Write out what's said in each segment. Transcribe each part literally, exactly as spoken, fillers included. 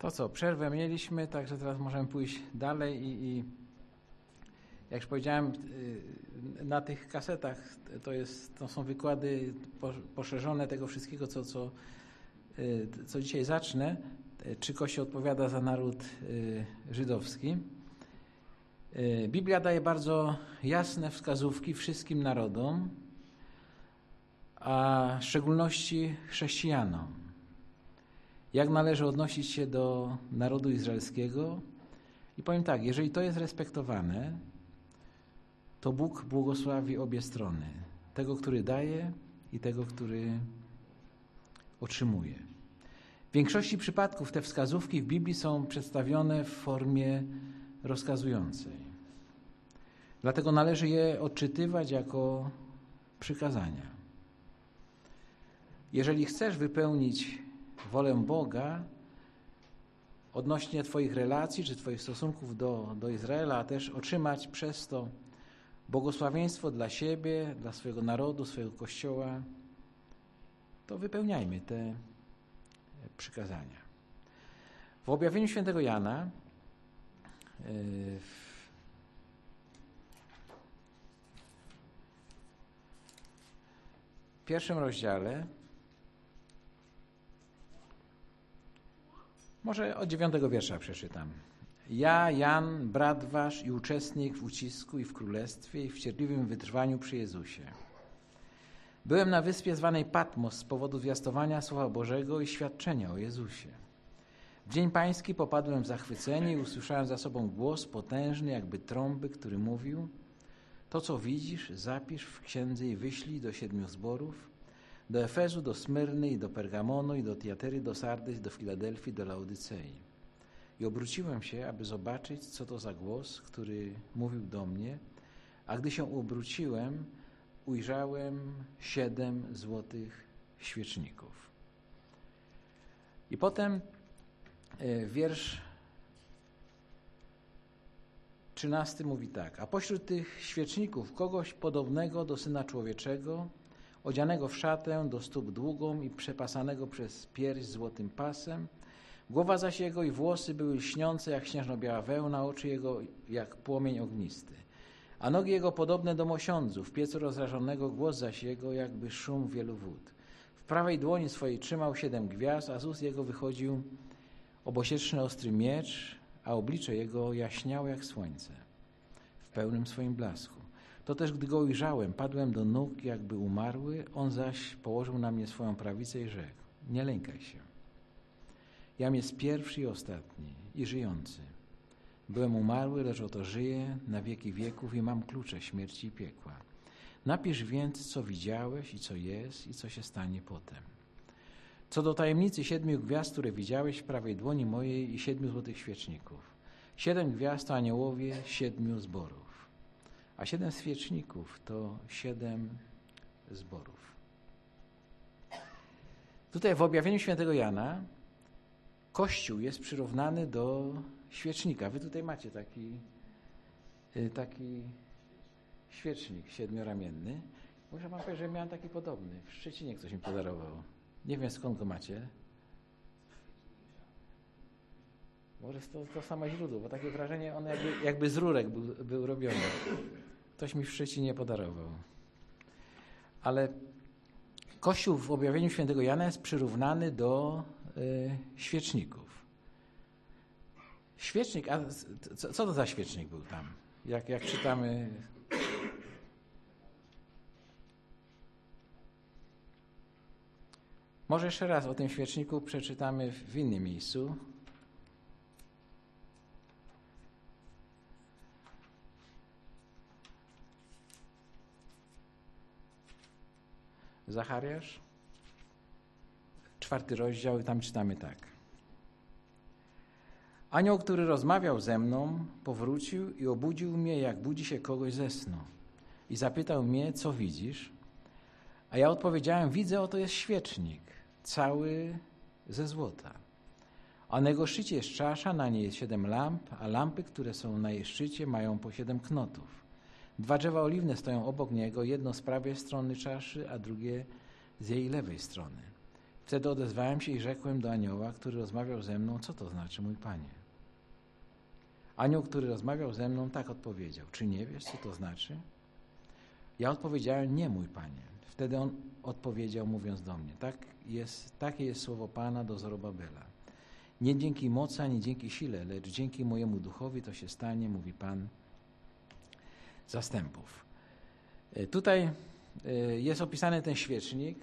To co, przerwę mieliśmy, także teraz możemy pójść dalej i, i jak już powiedziałem, na tych kasetach to, jest, to są wykłady poszerzone tego wszystkiego, co, co, co dzisiaj zacznę. Czy Kościół odpowiada za naród żydowski? Biblia daje bardzo jasne wskazówki wszystkim narodom, a w szczególności chrześcijanom. Jak należy odnosić się do narodu izraelskiego? I powiem tak, jeżeli to jest respektowane, to Bóg błogosławi obie strony. Tego, który daje i tego, który otrzymuje. W większości przypadków te wskazówki w Biblii są przedstawione w formie rozkazującej. Dlatego należy je odczytywać jako przykazania. Jeżeli chcesz wypełnić wolę Boga odnośnie Twoich relacji czy Twoich stosunków do, do Izraela, a też otrzymać przez to błogosławieństwo dla siebie, dla swojego narodu, swojego Kościoła, to wypełniajmy te przykazania. W objawieniu świętego Jana w pierwszym rozdziale, może od dziewiątego wiersza przeczytam. Ja, Jan, brat wasz i uczestnik w ucisku i w królestwie i w cierpliwym wytrwaniu przy Jezusie. Byłem na wyspie zwanej Patmos z powodu zwiastowania Słowa Bożego i świadczenia o Jezusie. W dzień pański popadłem w zachwycenie i usłyszałem za sobą głos potężny, jakby trąby, który mówił: to, co widzisz, zapisz w księdze i wyślij do siedmiu zborów, do Efezu, do Smyrny i do Pergamonu i do Tiatyry, do Sardys, do Filadelfii, do Laodycei. I obróciłem się, aby zobaczyć, co to za głos, który mówił do mnie, a gdy się obróciłem, ujrzałem siedem złotych świeczników. I potem wiersz trzynasty mówi tak. A pośród tych świeczników kogoś podobnego do Syna Człowieczego, odzianego w szatę do stóp długą i przepasanego przez pierś złotym pasem, głowa zaś jego i włosy były lśniące jak śnieżno-biała wełna, oczy jego jak płomień ognisty. A nogi jego podobne do mosiądzu, w piecu rozrażonego, głos zaś jego jakby szum wielu wód. W prawej dłoni swojej trzymał siedem gwiazd, a z ust jego wychodził obosieczny ostry miecz, a oblicze jego jaśniało jak słońce w pełnym swoim blasku. To też, gdy go ujrzałem, padłem do nóg, jakby umarły, on zaś położył na mnie swoją prawicę i rzekł: nie lękaj się. Jam jest pierwszy i ostatni i żyjący. Byłem umarły, lecz oto żyję na wieki wieków i mam klucze śmierci i piekła. Napisz więc, co widziałeś i co jest i co się stanie potem. Co do tajemnicy siedmiu gwiazd, które widziałeś w prawej dłoni mojej i siedmiu złotych świeczników. Siedem gwiazd to aniołowie siedmiu zborów, a siedem świeczników to siedem zborów. Tutaj w objawieniu świętego Jana Kościół jest przyrównany do świecznika. Wy tutaj macie taki, taki świecznik siedmioramienny. Muszę wam powiedzieć, że miałem taki podobny. W Szczecinie ktoś mi podarował. Nie wiem, skąd go macie. Może to, to samo źródło, bo takie wrażenie, on jakby, jakby z rurek był, był robiony. Ktoś mi w Szczecinie podarował. Ale Kościół w objawieniu świętego Jana jest przyrównany do y, świeczników. Świecznik, a co, co to za świecznik był tam? Jak, jak czytamy... Może jeszcze raz o tym świeczniku przeczytamy w innym miejscu. Zachariasz, czwarty rozdział i tam czytamy tak. Anioł, który rozmawiał ze mną, powrócił i obudził mnie, jak budzi się kogoś ze snu. I zapytał mnie, co widzisz? A ja odpowiedziałem, widzę, oto jest świecznik, cały ze złota. A na jego szczycie jest czasza, na niej jest siedem lamp, a lampy, które są na jej szczycie, mają po siedem knotów. Dwa drzewa oliwne stoją obok niego, jedno z prawej strony czaszy, a drugie z jej lewej strony. Wtedy odezwałem się i rzekłem do anioła, który rozmawiał ze mną, co to znaczy, mój Panie? Anioł, który rozmawiał ze mną, tak odpowiedział. Czy nie wiesz, co to znaczy? Ja odpowiedziałem, nie, mój Panie. Wtedy on odpowiedział, mówiąc do mnie, tak jest, takie jest słowo Pana do Zorobabela. Nie dzięki mocy, ani dzięki sile, lecz dzięki mojemu duchowi to się stanie, mówi Pan zastępów. Tutaj jest opisany ten świecznik,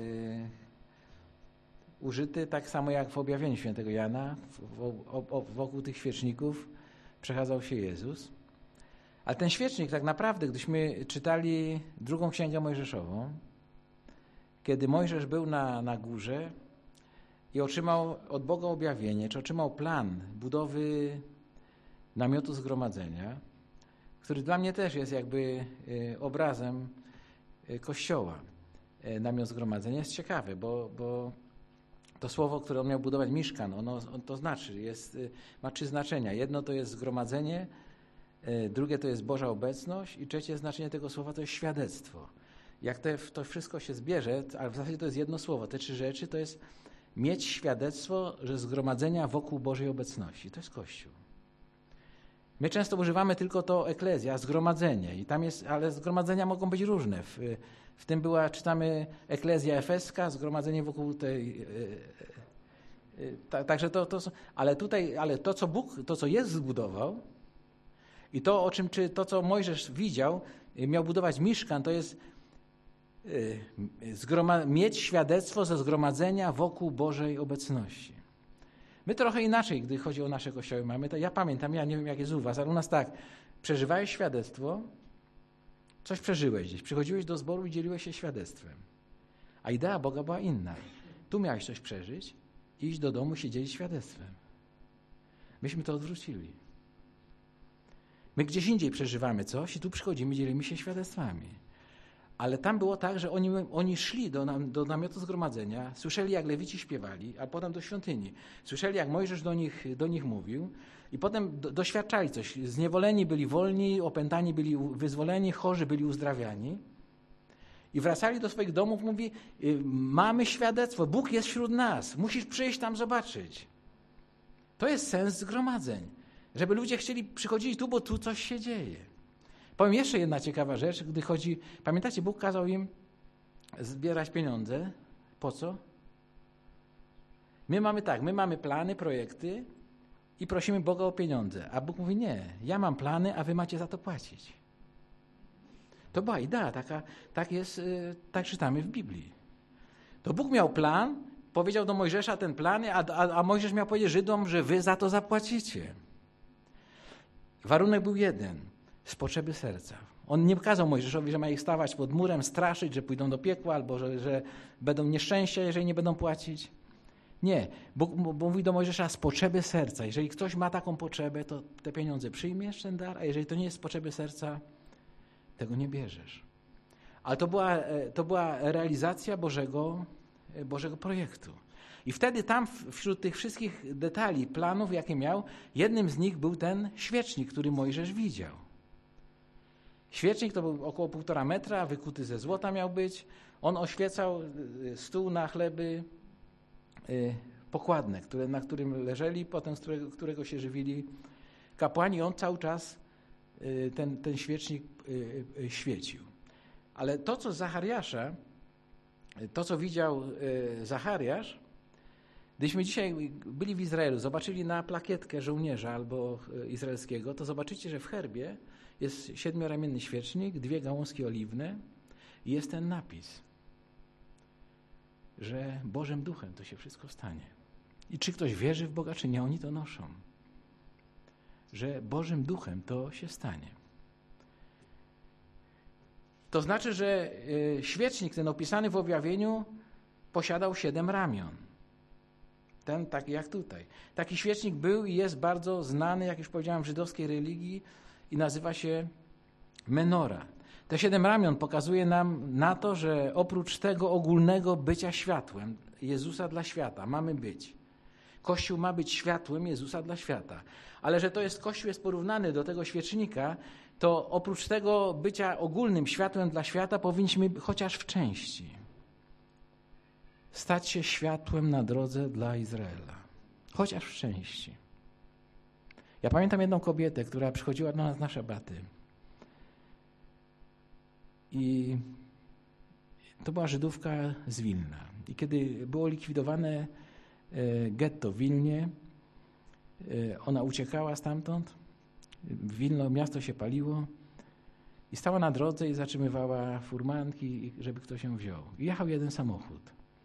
użyty tak samo jak w objawieniu świętego Jana. Wokół tych świeczników przechadzał się Jezus. Ale ten świecznik tak naprawdę, gdyśmy czytali drugą Księgę Mojżeszową, kiedy Mojżesz był na, na górze i otrzymał od Boga objawienie, czy otrzymał plan budowy namiotu zgromadzenia, który dla mnie też jest jakby obrazem Kościoła. Namiot zgromadzenia jest ciekawe, bo, bo to słowo, które on miał budować, mieszkan, ono, on to znaczy, jest, ma trzy znaczenia. Jedno to jest zgromadzenie, drugie to jest Boża obecność i trzecie znaczenie tego słowa to jest świadectwo. Jak te, to wszystko się zbierze, ale w zasadzie to jest jedno słowo, te trzy rzeczy to jest mieć świadectwo, że zgromadzenia wokół Bożej obecności. To jest Kościół. My często używamy tylko to eklezja, zgromadzenie, i tam jest, ale zgromadzenia mogą być różne. W, w tym była, czytamy, eklezja efeska, zgromadzenie wokół tej. Yy, yy, ta, także to, to, ale tutaj, ale to, co Bóg, to, co Jezus zbudował, i to, o czym, czy to, co Mojżesz widział, miał budować mieszkan, to jest yy, zgroma- mieć świadectwo ze zgromadzenia wokół Bożej obecności. My trochę inaczej, gdy chodzi o nasze kościoły mamy, to ja pamiętam, ja nie wiem jak jest u was, ale u nas tak, przeżywałeś świadectwo, coś przeżyłeś gdzieś, przychodziłeś do zboru i dzieliłeś się świadectwem. A idea Boga była inna. Tu miałeś coś przeżyć i iść do domu i się dzielić świadectwem. Myśmy to odwrócili. My gdzieś indziej przeżywamy coś i tu przychodzimy i dzielimy się świadectwami. Ale tam było tak, że oni, oni szli do, nam, do namiotu zgromadzenia, słyszeli jak lewici śpiewali, a potem do świątyni. Słyszeli jak Mojżesz do nich, do nich mówił i potem do, doświadczali coś. Zniewoleni byli wolni, opętani byli wyzwoleni, chorzy byli uzdrawiani. I wracali do swoich domów, mówi, mamy świadectwo, Bóg jest wśród nas, musisz przyjść tam zobaczyć. To jest sens zgromadzeń, żeby ludzie chcieli przychodzić tu, bo tu coś się dzieje. Powiem jeszcze jedna ciekawa rzecz, gdy chodzi, pamiętacie, Bóg kazał im zbierać pieniądze. Po co? My mamy tak, my mamy plany, projekty i prosimy Boga o pieniądze, a Bóg mówi nie, ja mam plany, a wy macie za to płacić. To była idea, taka, tak jest, tak czytamy w Biblii. To Bóg miał plan, powiedział do Mojżesza ten plan, a, a, a Mojżesz miał powiedzieć Żydom, że wy za to zapłacicie. Warunek był jeden. Z potrzeby serca. On nie kazał Mojżeszowi, że ma ich stawać pod murem, straszyć, że pójdą do piekła, albo że, że będą nieszczęścia, jeżeli nie będą płacić. Nie. Bóg mówi do Mojżesza z potrzeby serca. Jeżeli ktoś ma taką potrzebę, to te pieniądze przyjmiesz, ten dar, a jeżeli to nie jest z potrzeby serca, tego nie bierzesz. Ale to była, to była realizacja Bożego, Bożego projektu. I wtedy tam wśród tych wszystkich detali, planów, jakie miał, jednym z nich był ten świecznik, który Mojżesz widział. Świecznik to był około półtora metra, wykuty ze złota miał być. On oświecał stół na chleby pokładne, które, na którym leżeli, potem z którego, którego się żywili kapłani. On cały czas ten, ten świecznik świecił. Ale to, co Zachariasza, to, co widział Zachariasz, gdyśmy dzisiaj byli w Izraelu, zobaczyli na plakietkę żołnierza albo izraelskiego, to zobaczycie, że w herbie jest siedmioramienny świecznik, dwie gałązki oliwne i jest ten napis, że Bożym Duchem to się wszystko stanie. I czy ktoś wierzy w Boga, czy nie, oni to noszą. Że Bożym Duchem to się stanie. To znaczy, że świecznik ten opisany w objawieniu posiadał siedem ramion. Ten taki jak tutaj. Taki świecznik był i jest bardzo znany, jak już powiedziałem, w żydowskiej religii i nazywa się menora. Te siedem ramion pokazuje nam na to, że oprócz tego ogólnego bycia światłem Jezusa dla świata mamy być. Kościół ma być światłem Jezusa dla świata. Ale że to jest Kościół jest porównany do tego świecznika, to oprócz tego bycia ogólnym światłem dla świata powinniśmy chociaż w części stać się światłem na drodze dla Izraela, chociaż w części. Ja pamiętam jedną kobietę, która przychodziła do nas na szabaty i to była Żydówka z Wilna. I kiedy było likwidowane getto w Wilnie, ona uciekała stamtąd, Wilno, miasto się paliło i stała na drodze i zatrzymywała furmanki, żeby ktoś ją wziął. I jechał jeden samochód.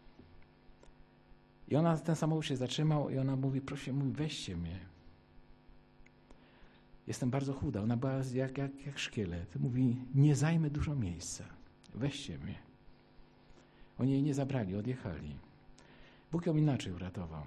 I ona, ten samochód się zatrzymał i ona mówi, proszę, mówi, weźcie mnie. Jestem bardzo chuda. Ona była jak, jak, jak szkielet. Mówi, nie zajmę dużo miejsca. Weźcie mnie. Oni jej nie zabrali, odjechali. Bóg ją inaczej uratował.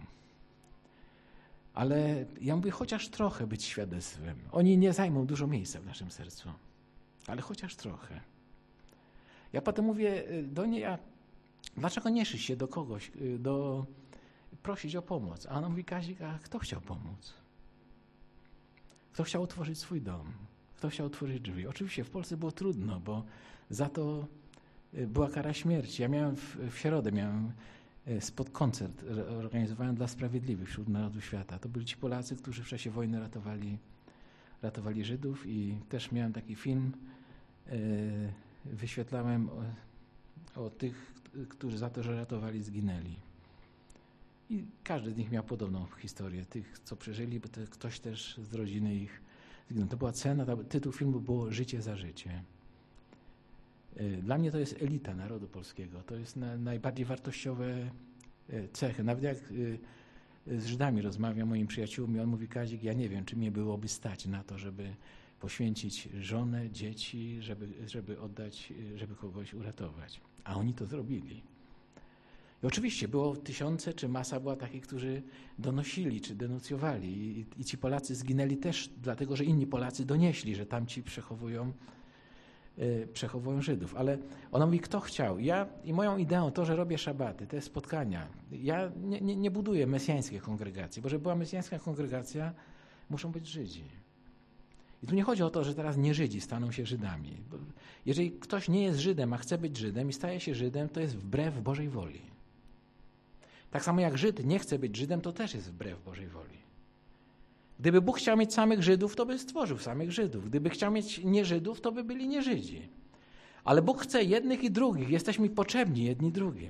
Ale ja mówię, chociaż trochę być świadectwem. Oni nie zajmą dużo miejsca w naszym sercu, ale chociaż trochę. Ja potem mówię do niej, a dlaczego nie szyć się do kogoś, do, prosić o pomoc? A ona mówi, Kazik, a kto chciał pomóc? Kto chciał otworzyć swój dom? Kto chciał otworzyć drzwi? Oczywiście w Polsce było trudno, bo za to była kara śmierci. Ja miałem w, w środę, miałem spod koncert organizowany dla Sprawiedliwych wśród narodów świata. To byli ci Polacy, którzy w czasie wojny ratowali, ratowali Żydów i też miałem taki film, wyświetlałem o, o tych, którzy za to, że ratowali, zginęli. I każdy z nich miał podobną historię. Tych, co przeżyli, bo to ktoś też z rodziny ich zginął. To była cena, tytuł filmu było Życie za życie. Dla mnie to jest elita narodu polskiego. To jest na, najbardziej wartościowe cechy. Nawet jak z Żydami rozmawiam, moimi przyjaciółmi, on mówi, Kazik, ja nie wiem, czy mnie byłoby stać na to, żeby poświęcić żonę, dzieci, żeby, żeby oddać, żeby kogoś uratować. A oni to zrobili. I oczywiście było tysiące, czy masa była takich, którzy donosili, czy denuncjowali. I, i ci Polacy zginęli też dlatego, że inni Polacy donieśli, że tamci przechowują przechowują Żydów, ale ona mówi, kto chciał. Ja i moją ideą to, że robię szabaty, te spotkania, ja nie, nie, nie buduję mesjańskiej kongregacji, bo żeby była mesjańska kongregacja, muszą być Żydzi. I tu nie chodzi o to, że teraz nie Żydzi staną się Żydami. Bo jeżeli ktoś nie jest Żydem, a chce być Żydem i staje się Żydem, to jest wbrew Bożej woli. Tak samo jak Żyd nie chce być Żydem, to też jest wbrew Bożej woli. Gdyby Bóg chciał mieć samych Żydów, to by stworzył samych Żydów. Gdyby chciał mieć nie Żydów, to by byli nie Żydzi. Ale Bóg chce jednych i drugich. Jesteśmy potrzebni jedni drugim.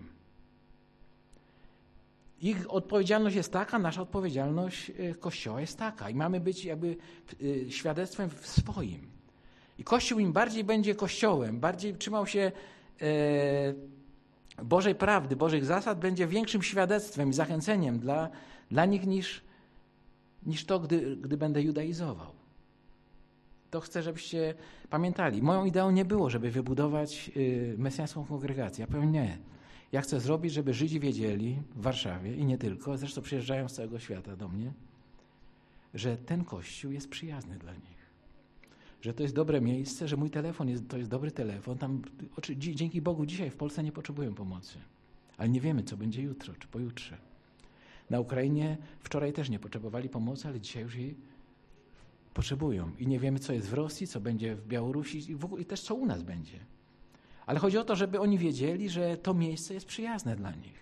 Ich odpowiedzialność jest taka, nasza odpowiedzialność Kościoła jest taka. I mamy być jakby świadectwem w swoim. I Kościół im bardziej będzie Kościołem, bardziej trzymał się e, Bożej prawdy, Bożych zasad, będzie większym świadectwem i zachęceniem dla, dla nich niż niż to, gdy, gdy będę judaizował. To chcę, żebyście pamiętali. Moją ideą nie było, żeby wybudować y, mesjańską kongregację. Ja powiem nie. Ja chcę zrobić, żeby Żydzi wiedzieli w Warszawie i nie tylko, zresztą przyjeżdżają z całego świata do mnie, że ten Kościół jest przyjazny dla nich. Że to jest dobre miejsce, że mój telefon jest, to jest dobry telefon. Tam, oczy, dzięki Bogu dzisiaj w Polsce nie potrzebują pomocy. Ale nie wiemy, co będzie jutro czy pojutrze. Na Ukrainie wczoraj też nie potrzebowali pomocy, ale dzisiaj już jej potrzebują. I nie wiemy, co jest w Rosji, co będzie w Białorusi i, w ogóle, i też co u nas będzie. Ale chodzi o to, żeby oni wiedzieli, że to miejsce jest przyjazne dla nich.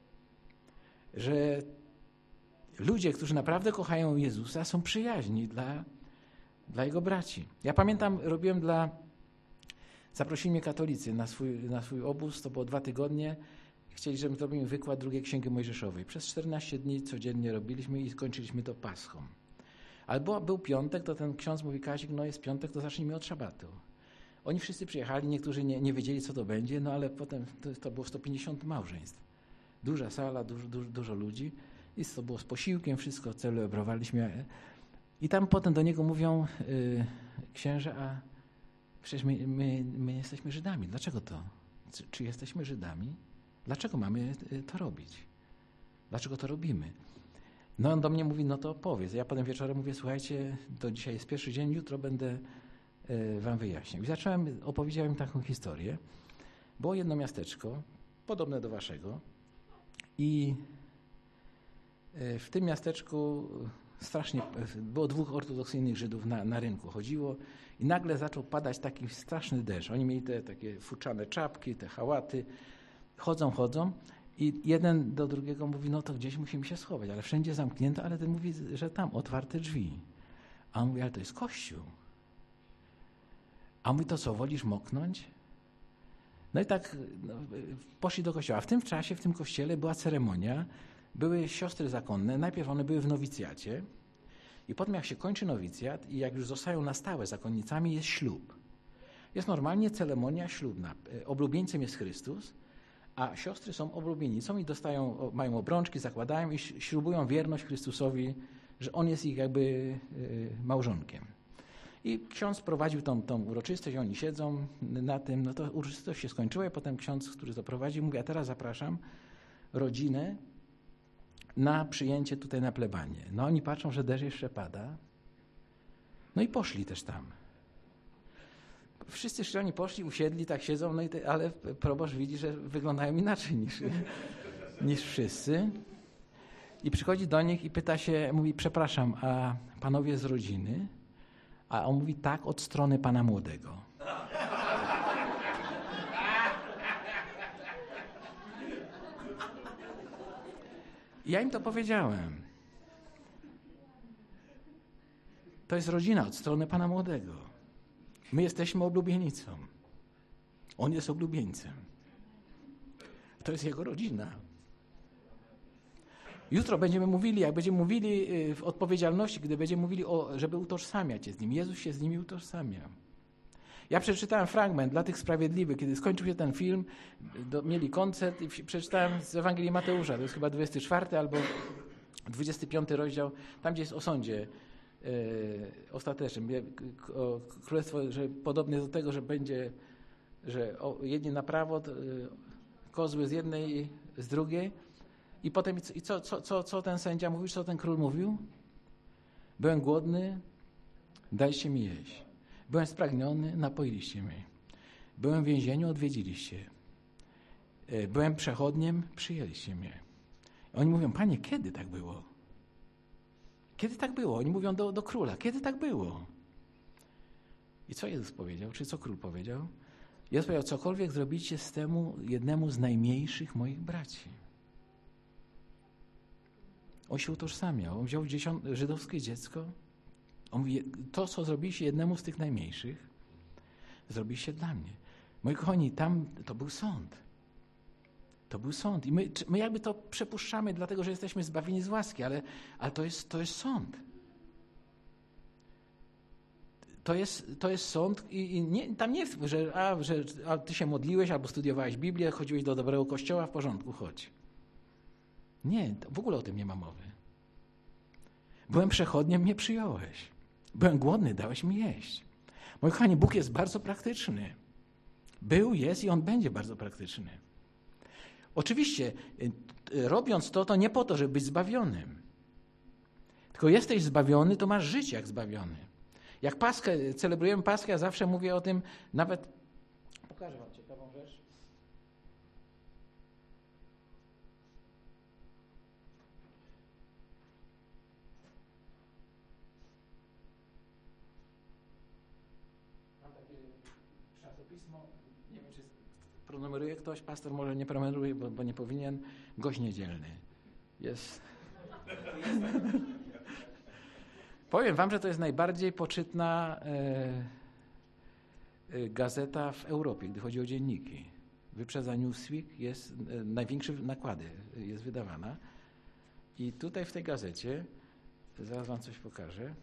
Że ludzie, którzy naprawdę kochają Jezusa, są przyjaźni dla, dla Jego braci. Ja pamiętam, robiłem dla... Zaprosili mnie katolicy na swój, na swój obóz, to było dwa tygodnie. Chcieli, żebym zrobił wykład drugiej Księgi Mojżeszowej. Przez czternaście dni codziennie robiliśmy i skończyliśmy to Paschą. Ale był, był piątek, to ten ksiądz mówi, Kazik, no jest piątek, to zacznijmy od szabatu. Oni wszyscy przyjechali, niektórzy nie, nie wiedzieli, co to będzie, no ale potem to, to było sto pięćdziesiąt małżeństw. Duża sala, dużo, dużo, dużo ludzi i to było z posiłkiem, wszystko celebrowaliśmy. I tam potem do niego mówią, yy, księże, a przecież my, my, my jesteśmy Żydami. Dlaczego to? Czy, czy jesteśmy Żydami? Dlaczego mamy to robić? Dlaczego to robimy? No on do mnie mówi, no to opowiedz. Ja potem wieczorem mówię, słuchajcie, to dzisiaj jest pierwszy dzień, jutro będę y, wam wyjaśniał. I zacząłem, opowiedziałem taką historię. Było jedno miasteczko, podobne do waszego i y, w tym miasteczku strasznie, było dwóch ortodoksyjnych Żydów na, na rynku chodziło i nagle zaczął padać taki straszny deszcz. Oni mieli te takie futrzane czapki, te hałaty, chodzą, chodzą I jeden do drugiego mówi, no to gdzieś musimy się schować, ale wszędzie zamknięto, ale ten mówi, że tam otwarte drzwi. A on mówi, ale to jest kościół. A on mówi, to co, wolisz moknąć? No i tak no, poszli do kościoła. W tym czasie, w tym kościele była ceremonia, były siostry zakonne, najpierw one były w nowicjacie i potem jak się kończy nowicjat i jak już zostają na stałe zakonnicami, jest ślub. Jest normalnie ceremonia ślubna. Oblubieńcem jest Chrystus, a siostry są oblubienicą i dostają, mają obrączki, zakładają i ślubują wierność Chrystusowi, że On jest ich jakby małżonkiem. I ksiądz prowadził tą, tą uroczystość, oni siedzą na tym, no to uroczystość się skończyła i potem ksiądz, który to prowadził, mówi, a teraz zapraszam rodzinę na przyjęcie tutaj na plebanię. No oni patrzą, że deszcz jeszcze pada, no i poszli też tam. Wszyscy szklani poszli, usiedli, tak siedzą, no i te, ale proboszcz widzi, że wyglądają inaczej niż, niż wszyscy. I przychodzi do nich i pyta się, mówi, przepraszam, a panowie z rodziny? A on mówi, tak, od strony pana młodego. I ja im to powiedziałem. To jest rodzina od strony pana młodego. My jesteśmy oblubienicą. On jest oblubieńcem. To jest jego rodzina. Jutro będziemy mówili, jak będziemy mówili w odpowiedzialności, gdy będziemy mówili, o, żeby utożsamiać się z nim. Jezus się z nimi utożsamia. Ja przeczytałem fragment dla tych sprawiedliwych, kiedy skończył się ten film, do, mieli koncert i przeczytałem z Ewangelii Mateusza, to jest chyba dwudziesty czwarty albo dwudziesty piąty rozdział, tam gdzie jest o sądzie e, ostatecznym, o królestwo, że podobnie do tego, że będzie, że o, jedni na prawo, to, e, kozły z jednej i z drugiej. I potem, i co, co, co, co ten sędzia mówił, co ten król mówił? Byłem głodny, daliście mi jeść. Byłem spragniony, napoiliście mnie. Byłem w więzieniu, odwiedziliście. Byłem przechodniem, przyjęliście mnie. Oni mówią, panie, kiedy tak było? Kiedy tak było? Oni mówią do, do króla, kiedy tak było? I co Jezus powiedział? Czy co król powiedział? Jezus powiedział, cokolwiek zrobicie z temu jednemu z najmniejszych moich braci. On się utożsamiał. On wziął dziesiąt, żydowskie dziecko. On mówi, to, co zrobiliście jednemu z tych najmniejszych, zrobiliście dla mnie. Moi kochani, tam to był sąd. To był sąd. I my, my jakby to przepuszczamy, dlatego że jesteśmy zbawieni z łaski, ale, ale to, jest, to jest sąd. To jest, to jest sąd i, i nie, tam nie jest, że, a, że a ty się modliłeś albo studiowałeś Biblię, chodziłeś do dobrego kościoła, w porządku, chodź. Nie, w ogóle o tym nie ma mowy. Byłem przechodniem, mnie przyjąłeś. Byłem głodny, dałeś mi jeść. Moi kochani, Bóg jest bardzo praktyczny. Był, jest i On będzie bardzo praktyczny. Oczywiście, robiąc to, to nie po to, żeby być zbawionym. Tylko jesteś zbawiony, to masz żyć jak zbawiony. Jak Paschę, celebrujemy Paschę, ja zawsze mówię o tym, nawet pokażę wam ciekawą rzecz. Mam takie czasopismo, nie wiem, czy prenumeruje ktoś, pastor może nie prenumeruje, bo, bo nie powinien, Gość Niedzielny. Jest... Powiem wam, że to jest najbardziej poczytna e, e, gazeta w Europie, gdy chodzi o dzienniki. Wyprzedza Newsweek, jest e, największe nakłady jest wydawana. I tutaj w tej gazecie, zaraz wam coś pokażę.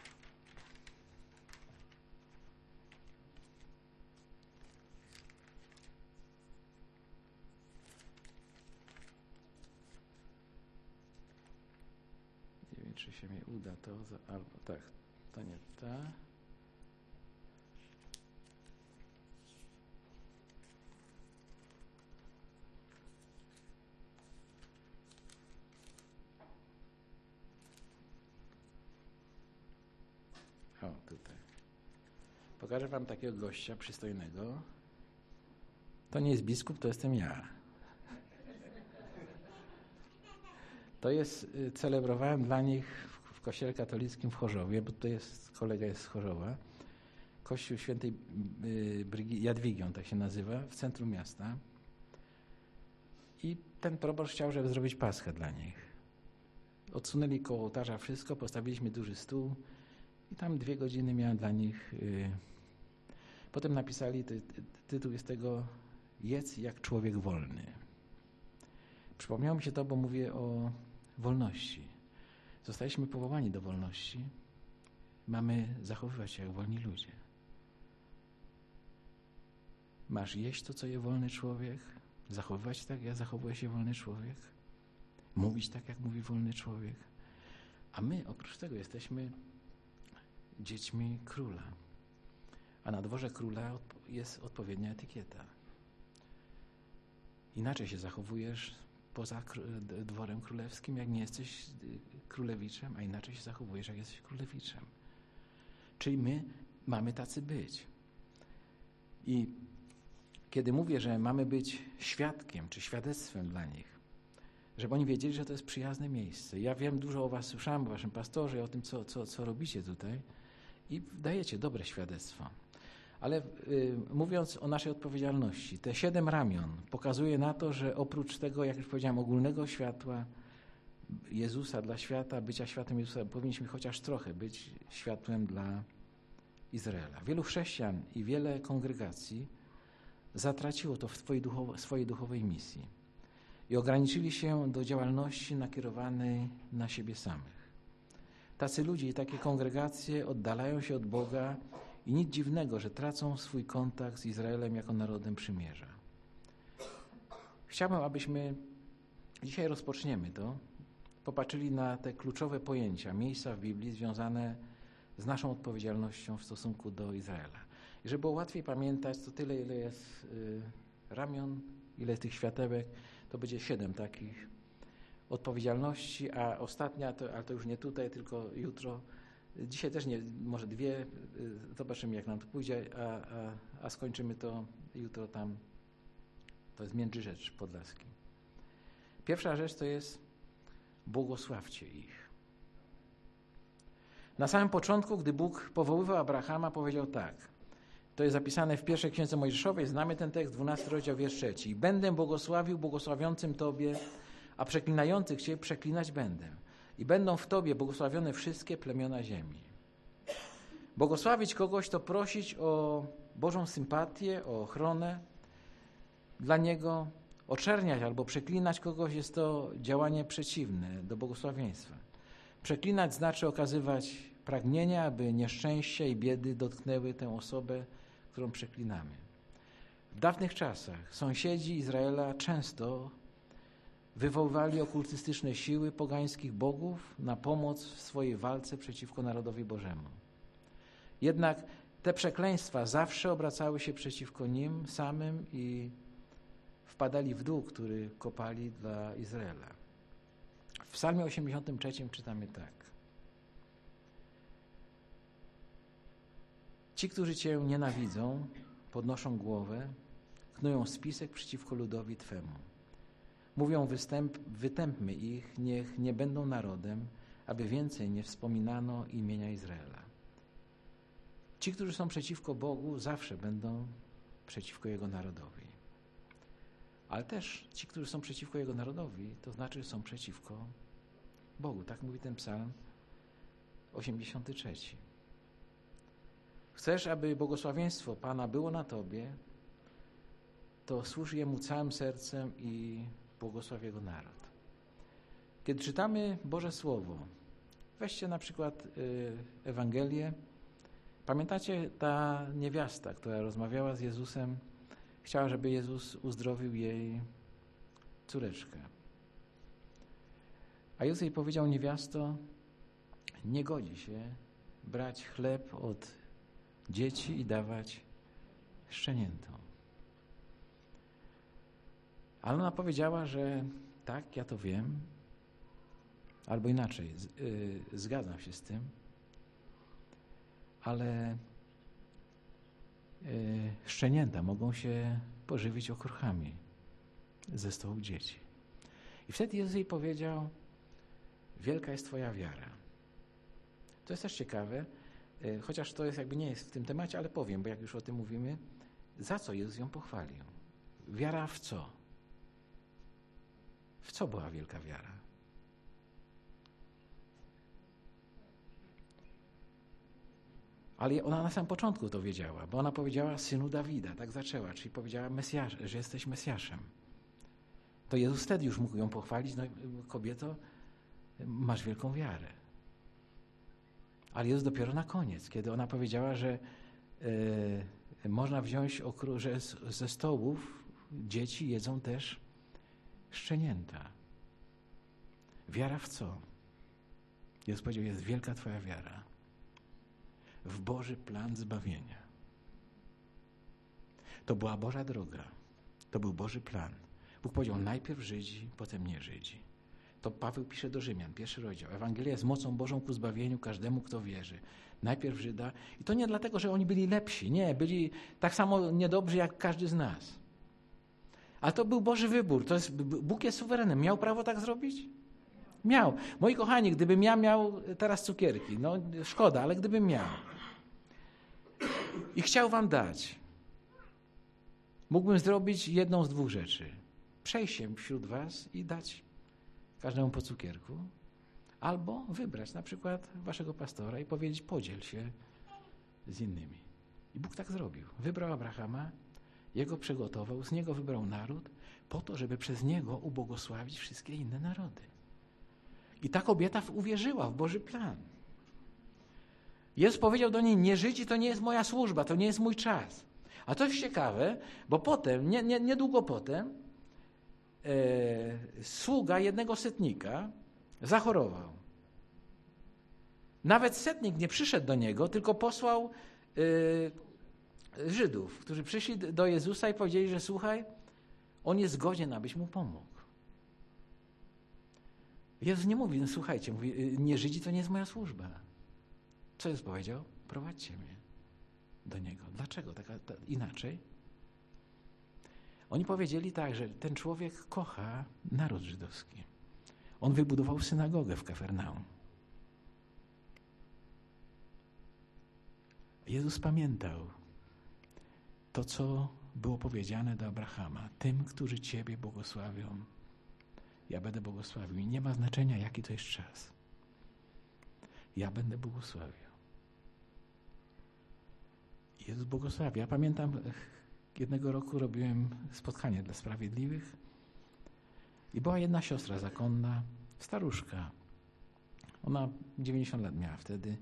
Czy się mi uda to, albo tak, to nie ta. O, tutaj. Pokażę wam takiego gościa przystojnego. To nie jest biskup, to jestem ja. To jest, celebrowałem dla nich w, w kościele katolickim w Chorzowie, bo to jest, kolega jest z Chorzowa. Kościół świętej Jadwigi, on tak się nazywa, w centrum miasta. I ten proboszcz chciał, żeby zrobić paschę dla nich. Odsunęli koło ołtarza wszystko, postawiliśmy duży stół i tam dwie godziny miałem dla nich. Yy. Potem napisali, ty, ty, tytuł jest tego Jedz jak człowiek wolny. Przypomniało mi się to, bo mówię o wolności. Zostaliśmy powołani do wolności. Mamy zachowywać się jak wolni ludzie. Masz jeść to, co je wolny człowiek, zachowywać tak, jak zachowuje się wolny człowiek, mówić tak, jak mówi wolny człowiek. A my oprócz tego jesteśmy dziećmi króla. A na dworze króla jest odpowiednia etykieta. Inaczej się zachowujesz poza dworem królewskim, jak nie jesteś królewiczem, a inaczej się zachowujesz, jak jesteś królewiczem. Czyli my mamy tacy być. I kiedy mówię, że mamy być świadkiem czy świadectwem dla nich, żeby oni wiedzieli, że to jest przyjazne miejsce. Ja wiem, dużo o was słyszałem, o waszym pastorze, o tym, co, co, co robicie tutaj i dajecie dobre świadectwo. Ale y, mówiąc o naszej odpowiedzialności, te siedem ramion pokazuje na to, że oprócz tego, jak już powiedziałem, ogólnego światła Jezusa dla świata, bycia światłem Jezusa, powinniśmy chociaż trochę być światłem dla Izraela. Wielu chrześcijan i wiele kongregacji zatraciło to w swojej, duchowo, swojej duchowej misji i ograniczyli się do działalności nakierowanej na siebie samych. Tacy ludzie i takie kongregacje oddalają się od Boga i nic dziwnego, że tracą swój kontakt z Izraelem jako narodem przymierza. Chciałbym, abyśmy dzisiaj rozpoczniemy to, popatrzyli na te kluczowe pojęcia, miejsca w Biblii związane z naszą odpowiedzialnością w stosunku do Izraela. I żeby było łatwiej pamiętać, to tyle, ile jest y, ramion, ile jest tych światełek, to będzie siedem takich odpowiedzialności, a ostatnia, to, ale to już nie tutaj, tylko jutro. Dzisiaj też nie, może dwie, y, zobaczymy, jak nam to pójdzie, a, a, a skończymy to jutro tam, to jest Międzyrzecz Podlaski. Pierwsza rzecz to jest błogosławcie ich. Na samym początku, gdy Bóg powoływał Abrahama, powiedział tak. To jest zapisane w pierwszej Księdze Mojżeszowej, znamy ten tekst, dwunasty rozdział, wiersz trzeci. I będę błogosławił błogosławiącym Tobie, a przeklinających Cię przeklinać będę. I będą w Tobie błogosławione wszystkie plemiona ziemi. Błogosławić kogoś to prosić o Bożą sympatię, o ochronę dla Niego. Oczerniać albo przeklinać kogoś jest to działanie przeciwne do błogosławieństwa. Przeklinać znaczy okazywać pragnienia, aby nieszczęścia i biedy dotknęły tę osobę, którą przeklinamy. W dawnych czasach sąsiedzi Izraela często wywoływali okultystyczne siły pogańskich bogów na pomoc w swojej walce przeciwko narodowi Bożemu. Jednak te przekleństwa zawsze obracały się przeciwko nim samym i wpadali w dół, który kopali dla Izraela. W Psalmie osiemdziesiątym trzecim czytamy tak. Ci, którzy Cię nienawidzą, podnoszą głowę, knują spisek przeciwko ludowi Twemu. Mówią, występ, wytępmy ich, niech nie będą narodem, aby więcej nie wspominano imienia Izraela. Ci, którzy są przeciwko Bogu, zawsze będą przeciwko Jego narodowi. Ale też ci, którzy są przeciwko Jego narodowi, to znaczy są przeciwko Bogu. Tak mówi ten psalm osiemdziesiąty trzeci. Chcesz, aby błogosławieństwo Pana było na Tobie, to służ Jemu całym sercem i błogosław Jego naród. Kiedy czytamy Boże Słowo, weźcie na przykład y, Ewangelię. Pamiętacie ta niewiasta, która rozmawiała z Jezusem, chciała, żeby Jezus uzdrowił jej córeczkę. A Jezus jej powiedział, niewiasto, nie godzi się brać chleb od dzieci i dawać szczeniętom. Ale ona powiedziała, że tak, ja to wiem, albo inaczej, z, yy, zgadzam się z tym, ale yy, szczenięta mogą się pożywić okruchami ze stołu dzieci. I wtedy Jezus jej powiedział, wielka jest Twoja wiara. To jest też ciekawe, yy, chociaż to jest jakby nie jest w tym temacie, ale powiem, bo jak już o tym mówimy, za co Jezus ją pochwalił? Wiara w co? W co była wielka wiara? Ale ona na samym początku to wiedziała, bo ona powiedziała synu Dawida, tak zaczęła, czyli powiedziała Mesjasz, że jesteś Mesjaszem. To Jezus wtedy już mógł ją pochwalić, no kobieto, masz wielką wiarę. Ale Jezus dopiero na koniec, kiedy ona powiedziała, że e, można wziąć, że ze stołów dzieci jedzą też szczenięta. Wiara w co? Jezus powiedział, jest wielka twoja wiara w Boży plan zbawienia. To była Boża droga. To był Boży plan. Bóg powiedział najpierw Żydzi, potem nie Żydzi. To Paweł pisze do Rzymian, pierwszy rozdział. Ewangelia jest mocą Bożą ku zbawieniu każdemu, kto wierzy. Najpierw Żyda. I to nie dlatego, że oni byli lepsi. Nie, byli tak samo niedobrzy jak każdy z nas. Ale to był Boży wybór. To jest, Bóg jest suwerenem. Miał prawo tak zrobić? Miał. Moi kochani, gdybym ja miał teraz cukierki, no szkoda, ale gdybym miał i chciał wam dać, mógłbym zrobić jedną z dwóch rzeczy. Przejść się wśród was i dać każdemu po cukierku, albo wybrać na przykład waszego pastora i powiedzieć, podziel się z innymi. I Bóg tak zrobił. Wybrał Abrahama, jego przygotował, z niego wybrał naród, po to, żeby przez niego ubłogosławić wszystkie inne narody. I ta kobieta uwierzyła w Boży plan. Jezus powiedział do niej, nie Żydzi to nie jest moja służba, to nie jest mój czas. A to jest ciekawe, bo potem, nie, nie, niedługo potem, e, sługa jednego setnika zachorował. Nawet setnik nie przyszedł do niego, tylko posłał e, Żydów, którzy przyszli do Jezusa i powiedzieli, że słuchaj, on jest godzien, abyś mu pomógł. Jezus nie mówi, no słuchajcie, mówi, nie Żydzi to nie jest moja służba. Co Jezus powiedział? Prowadźcie mnie do Niego. Dlaczego? Tak, tak inaczej? Oni powiedzieli tak, że ten człowiek kocha naród żydowski. On wybudował synagogę w Kafarnaum. Jezus pamiętał to, co było powiedziane do Abrahama. Tym, którzy Ciebie błogosławią, ja będę błogosławił. I nie ma znaczenia, jaki to jest czas. Ja będę błogosławił. Jezus błogosławi. Ja pamiętam, jednego roku robiłem spotkanie dla sprawiedliwych i była jedna siostra zakonna, staruszka. Ona dziewięćdziesiąt lat miała wtedy.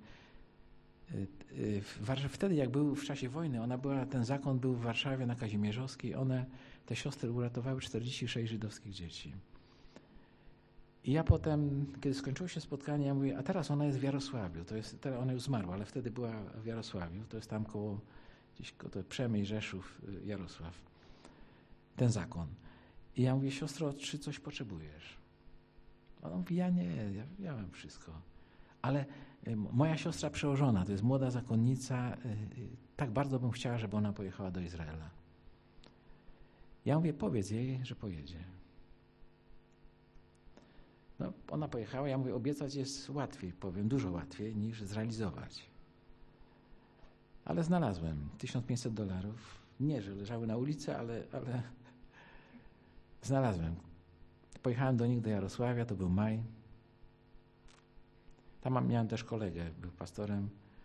Wtedy, jak był w czasie wojny, ona była, ten zakon był w Warszawie na Kazimierzowskiej. One, te siostry uratowały czterdzieści sześć żydowskich dzieci. I ja potem, kiedy skończyło się spotkanie, ja mówię, a teraz ona jest w Jarosławiu. To jest, teraz ona już zmarła, ale wtedy była w Jarosławiu. To jest tam koło, gdzieś koło to Przemyj, Rzeszów, Jarosław. Ten zakon. I ja mówię, siostro, czy coś potrzebujesz? Ona mówi, ja nie, ja, ja mam wszystko. Ale moja siostra przełożona, to jest młoda zakonnica, tak bardzo bym chciała, żeby ona pojechała do Izraela. Ja mówię, powiedz jej, że pojedzie. No, ona pojechała, ja mówię, obiecać jest łatwiej, powiem, dużo łatwiej niż zrealizować. Ale znalazłem tysiąc pięćset dolarów. Nie, że leżały na ulicy, ale, ale znalazłem. Pojechałem do nich, do Jarosławia, to był maj. Tam miałem też kolegę, był pastorem.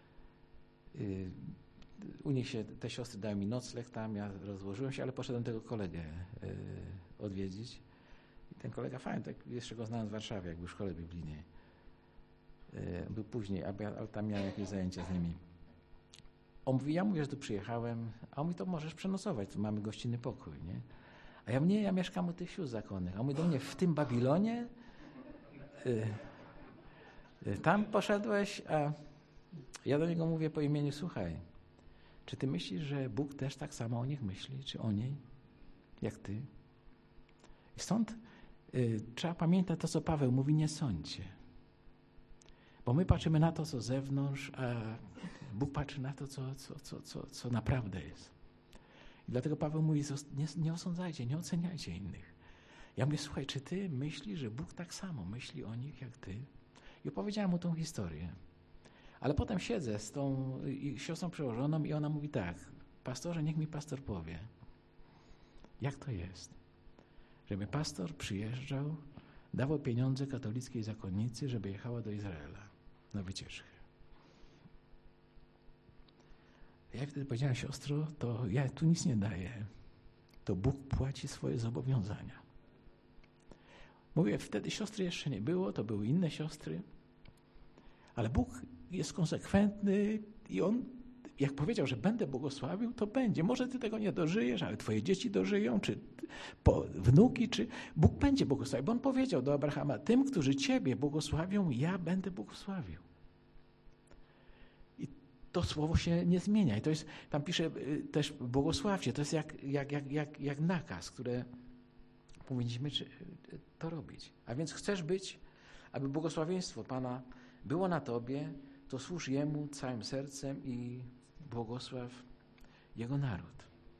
U nich się te siostry dały mi nocleg tam, ja rozłożyłem się, ale poszedłem tego kolegę odwiedzić. I ten kolega fajny, tak jeszcze go znałem w Warszawie, jak był w szkole biblijnej. Był później, ale tam miałem jakieś zajęcia z nimi. On mówi, ja mówię, że tu przyjechałem, a on mówi, to możesz przenocować, tu mamy gościnny pokój, nie? A ja mówię, nie, ja mieszkam u tych sióstr zakonnych. A on mówi do mnie, w tym Babilonie? Y, y, tam poszedłeś, a ja do niego mówię po imieniu, słuchaj, czy ty myślisz, że Bóg też tak samo o nich myśli, czy o niej, jak ty? I stąd y, trzeba pamiętać to, co Paweł mówi, nie sądźcie. Bo my patrzymy na to, co z zewnątrz, a Bóg patrzy na to, co, co, co, co, co naprawdę jest. I dlatego Paweł mówi, nie, nie osądzajcie, nie oceniajcie innych. Ja mówię, słuchaj, czy ty myślisz, że Bóg tak samo myśli o nich, jak ty? I opowiedziałem mu tą historię. Ale potem siedzę z tą siostrą przełożoną i ona mówi tak, pastorze, niech mi pastor powie, jak to jest, żeby pastor przyjeżdżał dawał pieniądze katolickiej zakonnicy, żeby jechała do Izraela na wycieczkę. Ja wtedy powiedziałem: siostro, to ja tu nic nie daję. To Bóg płaci swoje zobowiązania. Mówię, wtedy siostry jeszcze nie było, to były inne siostry, ale Bóg jest konsekwentny i On, jak powiedział, że będę błogosławił, to będzie. Może ty tego nie dożyjesz, ale twoje dzieci dożyją, czy po, wnuki, czy Bóg będzie błogosławił. Bo On powiedział do Abrahama: tym, którzy ciebie błogosławią, ja będę błogosławił. I to słowo się nie zmienia. I to jest, tam pisze też błogosławcie. To jest jak, jak, jak, jak, jak nakaz, które powinniśmy to robić. A więc chcesz być, aby błogosławieństwo Pana było na tobie, to służ Jemu całym sercem i błogosław Jego naród.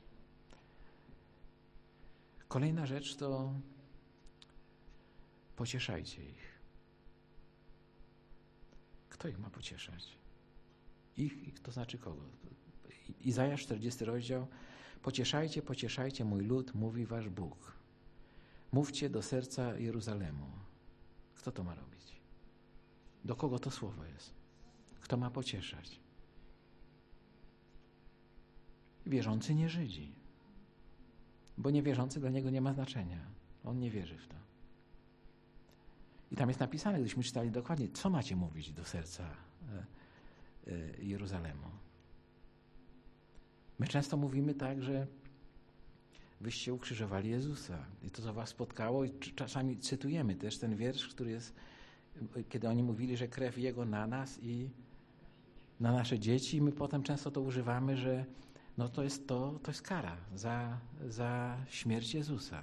Kolejna rzecz to pocieszajcie ich. Kto ich ma pocieszać? Ich, to znaczy kogo? Izajasz, czterdziesty rozdział. Pocieszajcie, pocieszajcie mój lud, mówi wasz Bóg. Mówcie do serca Jeruzalemu. Kto to ma robić? Do kogo to słowo jest? Kto ma pocieszać? Wierzący nie Żydzi. Bo niewierzący dla niego nie ma znaczenia. On nie wierzy w to. I tam jest napisane, gdybyśmy czytali dokładnie, co macie mówić do serca Jeruzalemu. My często mówimy tak, że wyście ukrzyżowali Jezusa i to, co was spotkało, i czasami cytujemy też ten wiersz, który jest, kiedy oni mówili, że krew Jego na nas i na nasze dzieci, i my potem często to używamy, że no to jest to, to jest kara za, za śmierć Jezusa.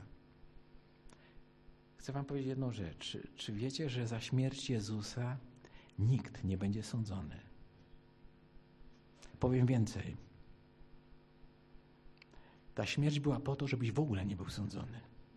Chcę wam powiedzieć jedną rzecz. Czy, czy wiecie, że za śmierć Jezusa nikt nie będzie sądzony? Powiem więcej. Ta śmierć była po to, żebyś w ogóle nie był sądzony.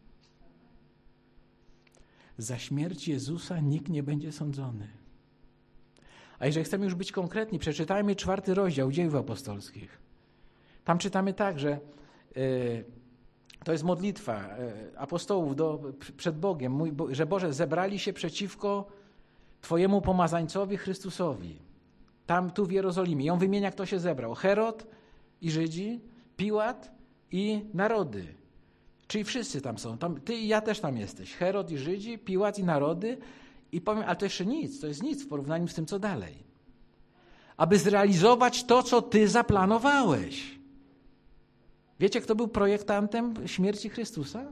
Za śmierć Jezusa nikt nie będzie sądzony. A jeżeli chcemy już być konkretni, przeczytajmy czwarty rozdział Dziejów Apostolskich. Tam czytamy tak, że y, to jest modlitwa y, apostołów do, przed Bogiem, mój, bo, że Boże, zebrali się przeciwko Twojemu pomazańcowi Chrystusowi. Tam, tu w Jerozolimie. I on wymienia, kto się zebrał. Herod i Żydzi, Piłat i narody. Czyli wszyscy tam są. Tam, ty i ja też tam jesteś. Herod i Żydzi, Piłat i narody. I powiem, ale to jeszcze nic. To jest nic w porównaniu z tym, co dalej. Aby zrealizować to, co ty zaplanowałeś. Wiecie, kto był projektantem śmierci Chrystusa?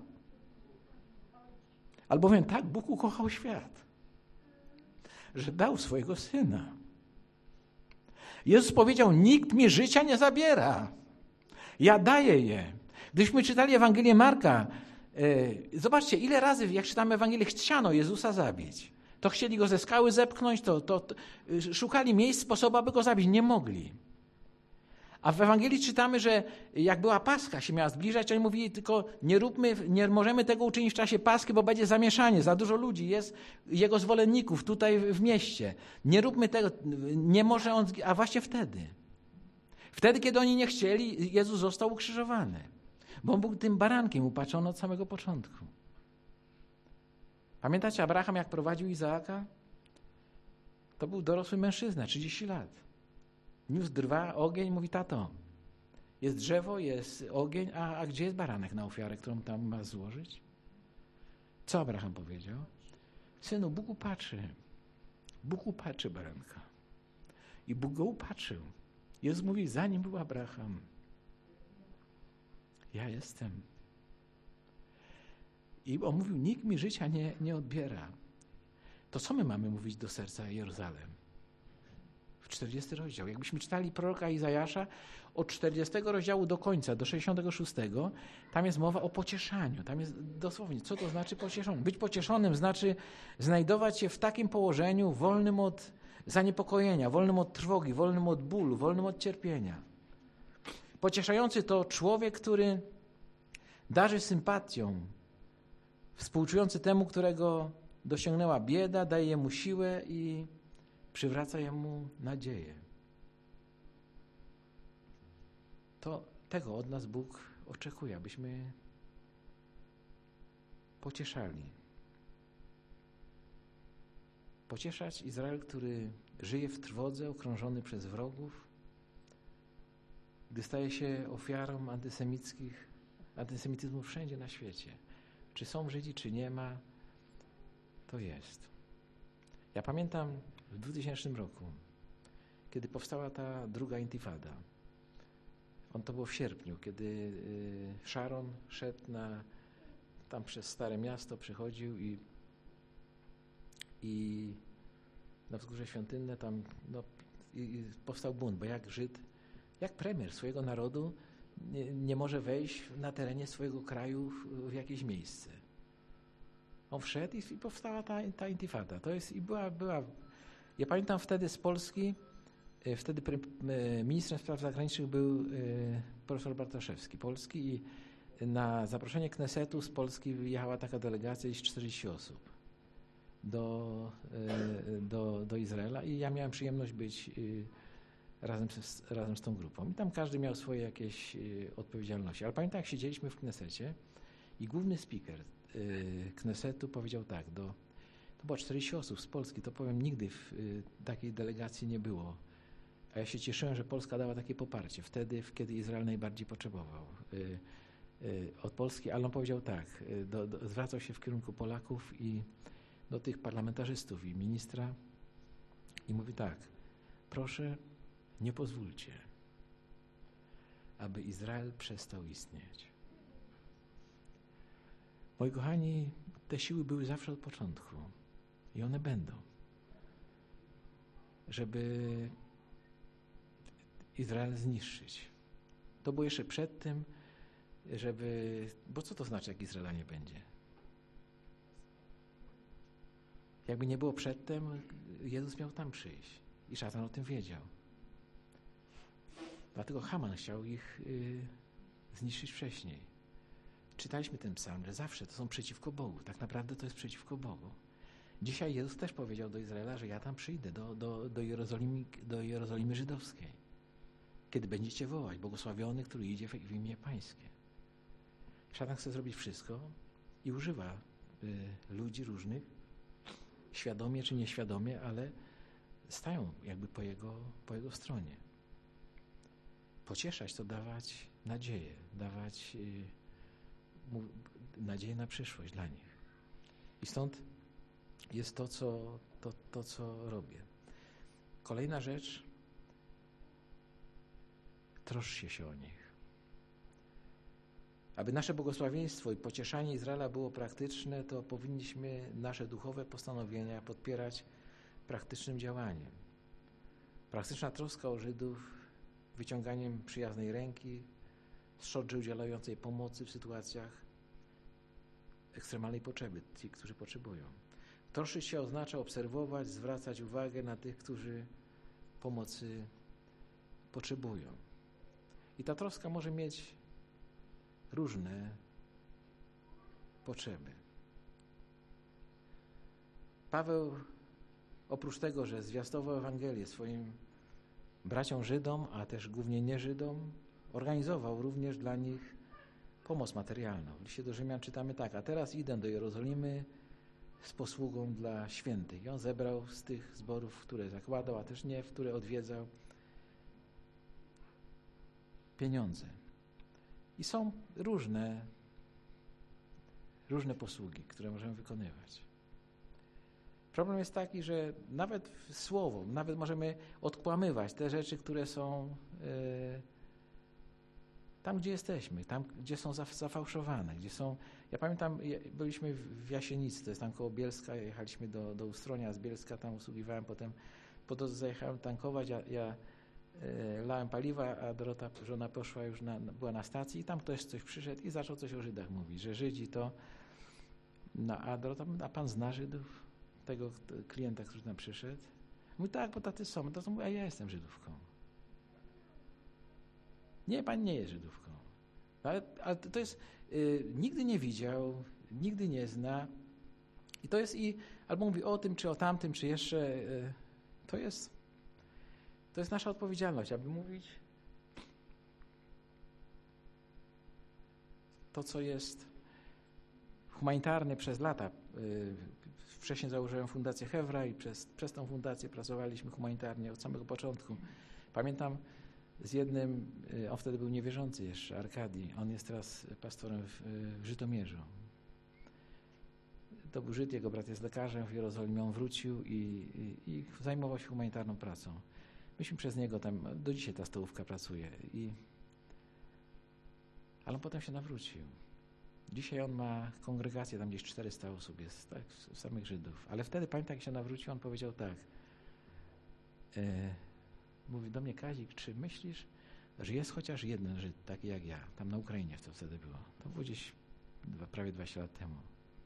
Albowiem tak Bóg ukochał świat, że dał swojego Syna. Jezus powiedział, nikt mi życia nie zabiera. Ja daję je. Gdyśmy czytali Ewangelię Marka, yy, zobaczcie, ile razy, jak czytamy Ewangelię, chciano Jezusa zabić. To chcieli go ze skały zepchnąć, to, to, to yy, szukali miejsc, sposobu, aby go zabić. Nie mogli. A w Ewangelii czytamy, że jak była Paska, się miała zbliżać, to oni mówili tylko nie róbmy, nie możemy tego uczynić w czasie Paski, bo będzie zamieszanie, za dużo ludzi jest, jego zwolenników tutaj w mieście. Nie róbmy tego, nie może on, a właśnie wtedy. Wtedy, kiedy oni nie chcieli, Jezus został ukrzyżowany. Bo on był tym barankiem upatrzony od samego początku. Pamiętacie Abraham, jak prowadził Izaaka? To był dorosły mężczyzna, trzydzieści lat. Niósł drwa, ogień, mówi, tato, jest drzewo, jest ogień, a, a gdzie jest baranek na ofiarę, którą tam ma złożyć? Co Abraham powiedział? Synu, Bóg upatrzy. Bóg upatrzy baranka. I Bóg go upatrzył. Jezus mówi, zanim był Abraham, ja jestem. I on mówił, nikt mi życia nie, nie odbiera. To co my mamy mówić do serca Jeruzalem? W czterdziesty rozdział. Jakbyśmy czytali proroka Izajasza od czterdziestego rozdziału do końca, do sześćdziesiątego szóstego, tam jest mowa o pocieszaniu. Tam jest dosłownie, co to znaczy pocieszony? Być pocieszonym znaczy znajdować się w takim położeniu wolnym od zaniepokojenia, wolnym od trwogi, wolnym od bólu, wolnym od cierpienia. Pocieszający to człowiek, który darzy sympatią, współczujący temu, którego dosięgnęła bieda, daje mu siłę i przywraca jemu nadzieję. To tego od nas Bóg oczekuje, abyśmy pocieszali. Pocieszać Izrael, który żyje w trwodze, okrążony przez wrogów, gdy staje się ofiarą antysemickich, antysemityzmu wszędzie na świecie. Czy są Żydzi, czy nie ma, to jest. Ja pamiętam w dwutysięcznym roku, kiedy powstała ta druga intifada. On to było w sierpniu, kiedy Sharon szedł na, tam przez Stare Miasto, przechodził i, i na Wzgórze Świątynne tam no, i, i powstał bunt, bo jak Żyd, jak premier swojego narodu nie, nie może wejść na terenie swojego kraju w, w jakieś miejsce. On wszedł i, i powstała ta, ta intifada. To jest i była, była. Ja pamiętam wtedy z Polski, wtedy pre, ministrem spraw zagranicznych był profesor Bartoszewski, polski, i na zaproszenie Knesetu z Polski wyjechała taka delegacja z czterdziestu osób do, do, do Izraela i ja miałem przyjemność być razem z, razem z tą grupą. I tam każdy miał swoje jakieś odpowiedzialności. Ale pamiętam, jak siedzieliśmy w Knesecie i główny speaker Knesetu powiedział tak, do, to było czterdziestu osób z Polski, to powiem, nigdy w y, takiej delegacji nie było. A ja się cieszyłem, że Polska dała takie poparcie wtedy, kiedy Izrael najbardziej potrzebował y, y, od Polski, ale on powiedział tak, y, do, do, zwracał się w kierunku Polaków i do tych parlamentarzystów i ministra i mówi tak, proszę, nie pozwólcie, aby Izrael przestał istnieć. Moi kochani, te siły były zawsze od początku i one będą, żeby Izrael zniszczyć. To było jeszcze przed tym, żeby... Bo co to znaczy, jak Izraela nie będzie? Jakby nie było przedtem, Jezus miał tam przyjść i szatan o tym wiedział. Dlatego Haman chciał ich y, zniszczyć wcześniej. Czytaliśmy ten psalm, że zawsze to są przeciwko Bogu. Tak naprawdę to jest przeciwko Bogu. Dzisiaj Jezus też powiedział do Izraela, że ja tam przyjdę, do, do, do, Jerozolimy, do Jerozolimy Żydowskiej. Kiedy będziecie wołać, błogosławiony, który idzie w imię Pańskie. Szatan chce zrobić wszystko i używa y, ludzi różnych, świadomie czy nieświadomie, ale stają jakby po jego, po jego stronie. Pocieszać to dawać nadzieję, dawać y, mu, nadzieję na przyszłość dla nich. I stąd jest to, co, to, to, co robię. Kolejna rzecz, troszcie się o nich. Aby nasze błogosławieństwo i pocieszanie Izraela było praktyczne, to powinniśmy nasze duchowe postanowienia podpierać praktycznym działaniem. Praktyczna troska o Żydów, wyciąganiem przyjaznej ręki, strzodrzy udzielającej pomocy w sytuacjach ekstremalnej potrzeby, ci, którzy potrzebują. Troszczyć się oznacza obserwować, zwracać uwagę na tych, którzy pomocy potrzebują. I ta troska może mieć różne potrzeby. Paweł, oprócz tego, że zwiastował Ewangelię swoim braciom Żydom, a też głównie nie Żydom, organizował również dla nich pomoc materialną. W liście do Rzymian czytamy tak, a teraz idę do Jerozolimy z posługą dla świętych. I on zebrał z tych zborów, które zakładał, a też nie, w które odwiedzał, pieniądze. I są różne, różne posługi, które możemy wykonywać. Problem jest taki, że nawet słowo, nawet możemy odkłamywać te rzeczy, które są yy, tam, gdzie jesteśmy, tam, gdzie są zafałszowane, gdzie są... Ja pamiętam, byliśmy w Jasienicy, to jest tam koło Bielska, jechaliśmy do, do Ustronia, z Bielska tam usługiwałem, potem po drodze zajechałem tankować, ja, ja yy, lałem paliwa, a Dorota, żona, poszła już, na, była na stacji i tam ktoś coś przyszedł i zaczął coś o Żydach mówić, że Żydzi to... No, a Dorota, a pan zna Żydów? Tego klienta, który tam przyszedł. Mówi, tak, bo tacy są. To mówi, a ja jestem Żydówką. Nie, pan nie jest Żydówką. Ale, ale to jest, y, nigdy nie widział, nigdy nie zna. I to jest i, albo mówi o tym, czy o tamtym, czy jeszcze, y, to jest, to jest nasza odpowiedzialność, aby mówić to, co jest humanitarne przez lata. Y, wcześniej założyłem Fundację Hewra i przez, przez tą fundację pracowaliśmy humanitarnie od samego początku. Pamiętam z jednym, on wtedy był niewierzący jeszcze, Arkadii. On jest teraz pastorem w, w Żytomierzu. To był Żyd, jego brat jest lekarzem w Jerozolimie, on wrócił i, i, i zajmował się humanitarną pracą. Myśmy przez niego tam, do dzisiaj ta stołówka pracuje. I, ale on potem się nawrócił. Dzisiaj on ma kongregację, tam gdzieś czterysta osób jest, tak, samych Żydów. Ale wtedy, pamiętam, jak się nawrócił, on powiedział tak. E, mówi do mnie: Kazik, czy myślisz, że jest chociaż jeden Żyd, taki jak ja, tam na Ukrainie to wtedy było. To było gdzieś dwa, prawie dwadzieścia lat temu.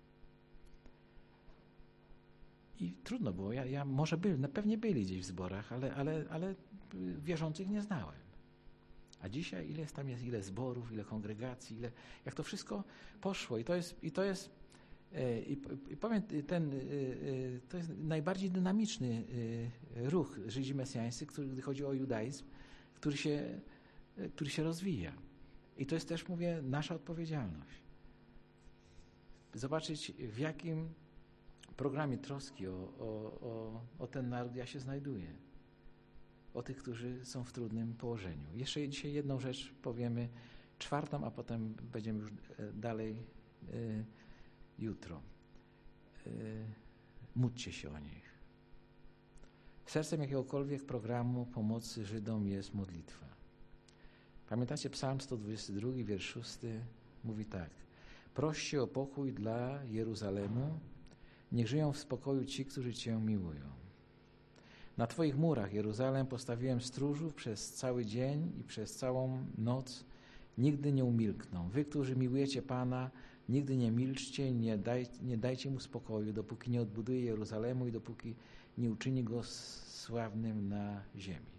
I trudno było. Ja, ja może byli, no pewnie byli gdzieś w zborach, ale, ale, ale wierzących nie znałem. A dzisiaj ile jest tam jest, ile zborów, ile kongregacji, ile, jak to wszystko poszło. I to jest, i to jest, i, i powiem, ten, to jest najbardziej dynamiczny ruch Żydzi mesjańscy, który, gdy chodzi o judaizm, który się, który się rozwija. I to jest też, mówię, nasza odpowiedzialność. Zobaczyć, w jakim programie troski o, o, o, o ten naród ja się znajduję. O tych, którzy są w trudnym położeniu. Jeszcze dzisiaj jedną rzecz powiemy, czwartą, a potem będziemy już dalej y, jutro. Y, módlcie się o nich. Sercem jakiegokolwiek programu pomocy Żydom jest modlitwa. Pamiętacie Psalm sto dwudziesty drugi, wiersz szósty? Mówi tak. Proście o pokój dla Jeruzalemu, niech żyją w spokoju ci, którzy Cię miłują. Na Twoich murach, Jeruzalem, postawiłem stróżów przez cały dzień i przez całą noc. Nigdy nie umilkną. Wy, którzy miłujecie Pana, nigdy nie milczcie, nie, daj, nie dajcie Mu spokoju, dopóki nie odbuduje Jeruzalemu i dopóki nie uczyni Go sławnym na ziemi.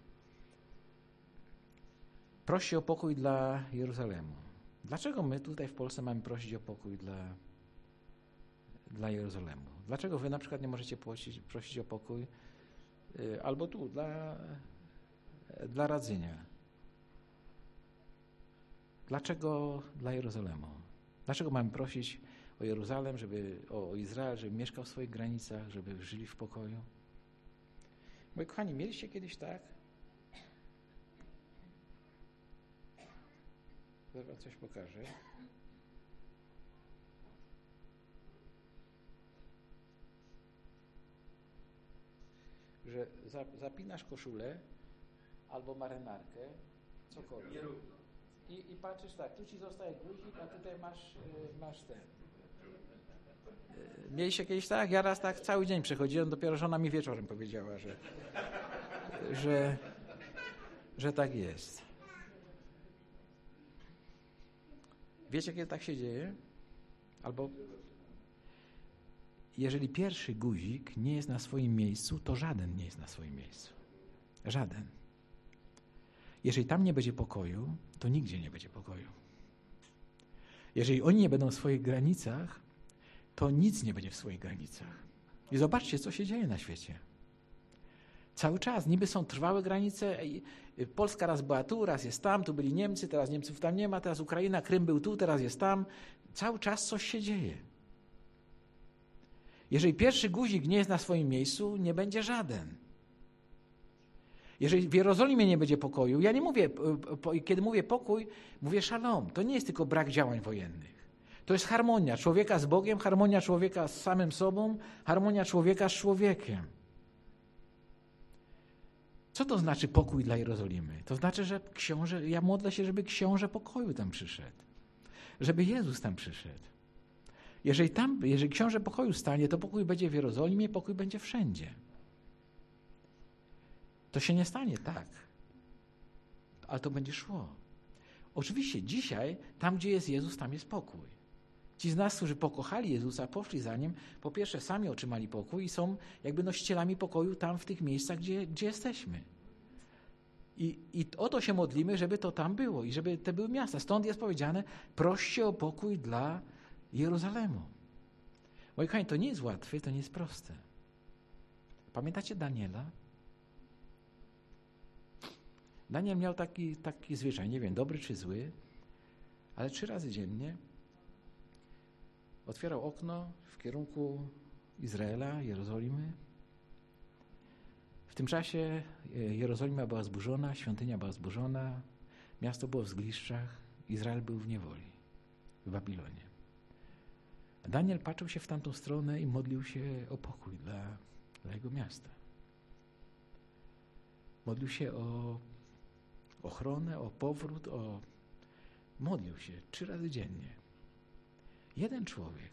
Proście o pokój dla Jeruzalemu. Dlaczego my tutaj w Polsce mamy prosić o pokój dla, dla Jerozolimu? Dlaczego wy na przykład nie możecie prosić, prosić o pokój y, albo tu, dla, dla Radzynia? Dlaczego dla Jerozolimu? Dlaczego mamy prosić o Jeruzalem, żeby, o Izrael, żeby mieszkał w swoich granicach, żeby żyli w pokoju? Moi kochani, mieliście kiedyś tak? Zaraz wam coś pokażę. Że zapinasz koszulę albo marynarkę, cokolwiek. I, I patrzysz tak, tu ci zostaje guzik, a tutaj masz, masz ten. Mieliście kiedyś tak? Ja raz tak cały dzień przechodziłem, dopiero żona mi wieczorem powiedziała, że, że, że tak jest. Wiecie, kiedy tak się dzieje? Albo jeżeli pierwszy guzik nie jest na swoim miejscu, to żaden nie jest na swoim miejscu. Żaden. Jeżeli tam nie będzie pokoju, to nigdzie nie będzie pokoju. Jeżeli oni nie będą w swoich granicach, to nic nie będzie w swoich granicach. I zobaczcie, co się dzieje na świecie. Cały czas. Niby są trwałe granice. Polska raz była tu, raz jest tam. Tu byli Niemcy, teraz Niemców tam nie ma. Teraz Ukraina, Krym był tu, teraz jest tam. Cały czas coś się dzieje. Jeżeli pierwszy guzik nie jest na swoim miejscu, nie będzie żaden. Jeżeli w Jerozolimie nie będzie pokoju, ja nie mówię, kiedy mówię pokój, mówię szalom. To nie jest tylko brak działań wojennych. To jest harmonia człowieka z Bogiem, harmonia człowieka z samym sobą, harmonia człowieka z człowiekiem. Co to znaczy pokój dla Jerozolimy? To znaczy, że książę, ja modlę się, żeby książę pokoju tam przyszedł. Żeby Jezus tam przyszedł. Jeżeli tam, jeżeli książę pokoju stanie, to pokój będzie w Jerozolimie, pokój będzie wszędzie. To się nie stanie tak. Ale to będzie szło. Oczywiście dzisiaj, tam gdzie jest Jezus, tam jest pokój. Ci z nas, którzy pokochali Jezusa, poszli za Nim, po pierwsze sami otrzymali pokój i są jakby nosicielami pokoju tam w tych miejscach, gdzie, gdzie jesteśmy. I, I o to się modlimy, żeby to tam było i żeby te były miasta. Stąd jest powiedziane, proście o pokój dla Jeruzalemu. Moi kochani, to nie jest łatwe, to nie jest proste. Pamiętacie Daniela? Daniel miał taki, taki zwyczaj, nie wiem, dobry czy zły, ale trzy razy dziennie otwierał okno w kierunku Izraela, Jerozolimy. W tym czasie Jerozolima była zburzona, świątynia była zburzona, miasto było w zgliszczach, Izrael był w niewoli, w Babilonie. A Daniel patrzył się w tamtą stronę i modlił się o pokój dla, dla jego miasta. Modlił się o ochronę, o powrót, o... modlił się trzy razy dziennie. Jeden człowiek.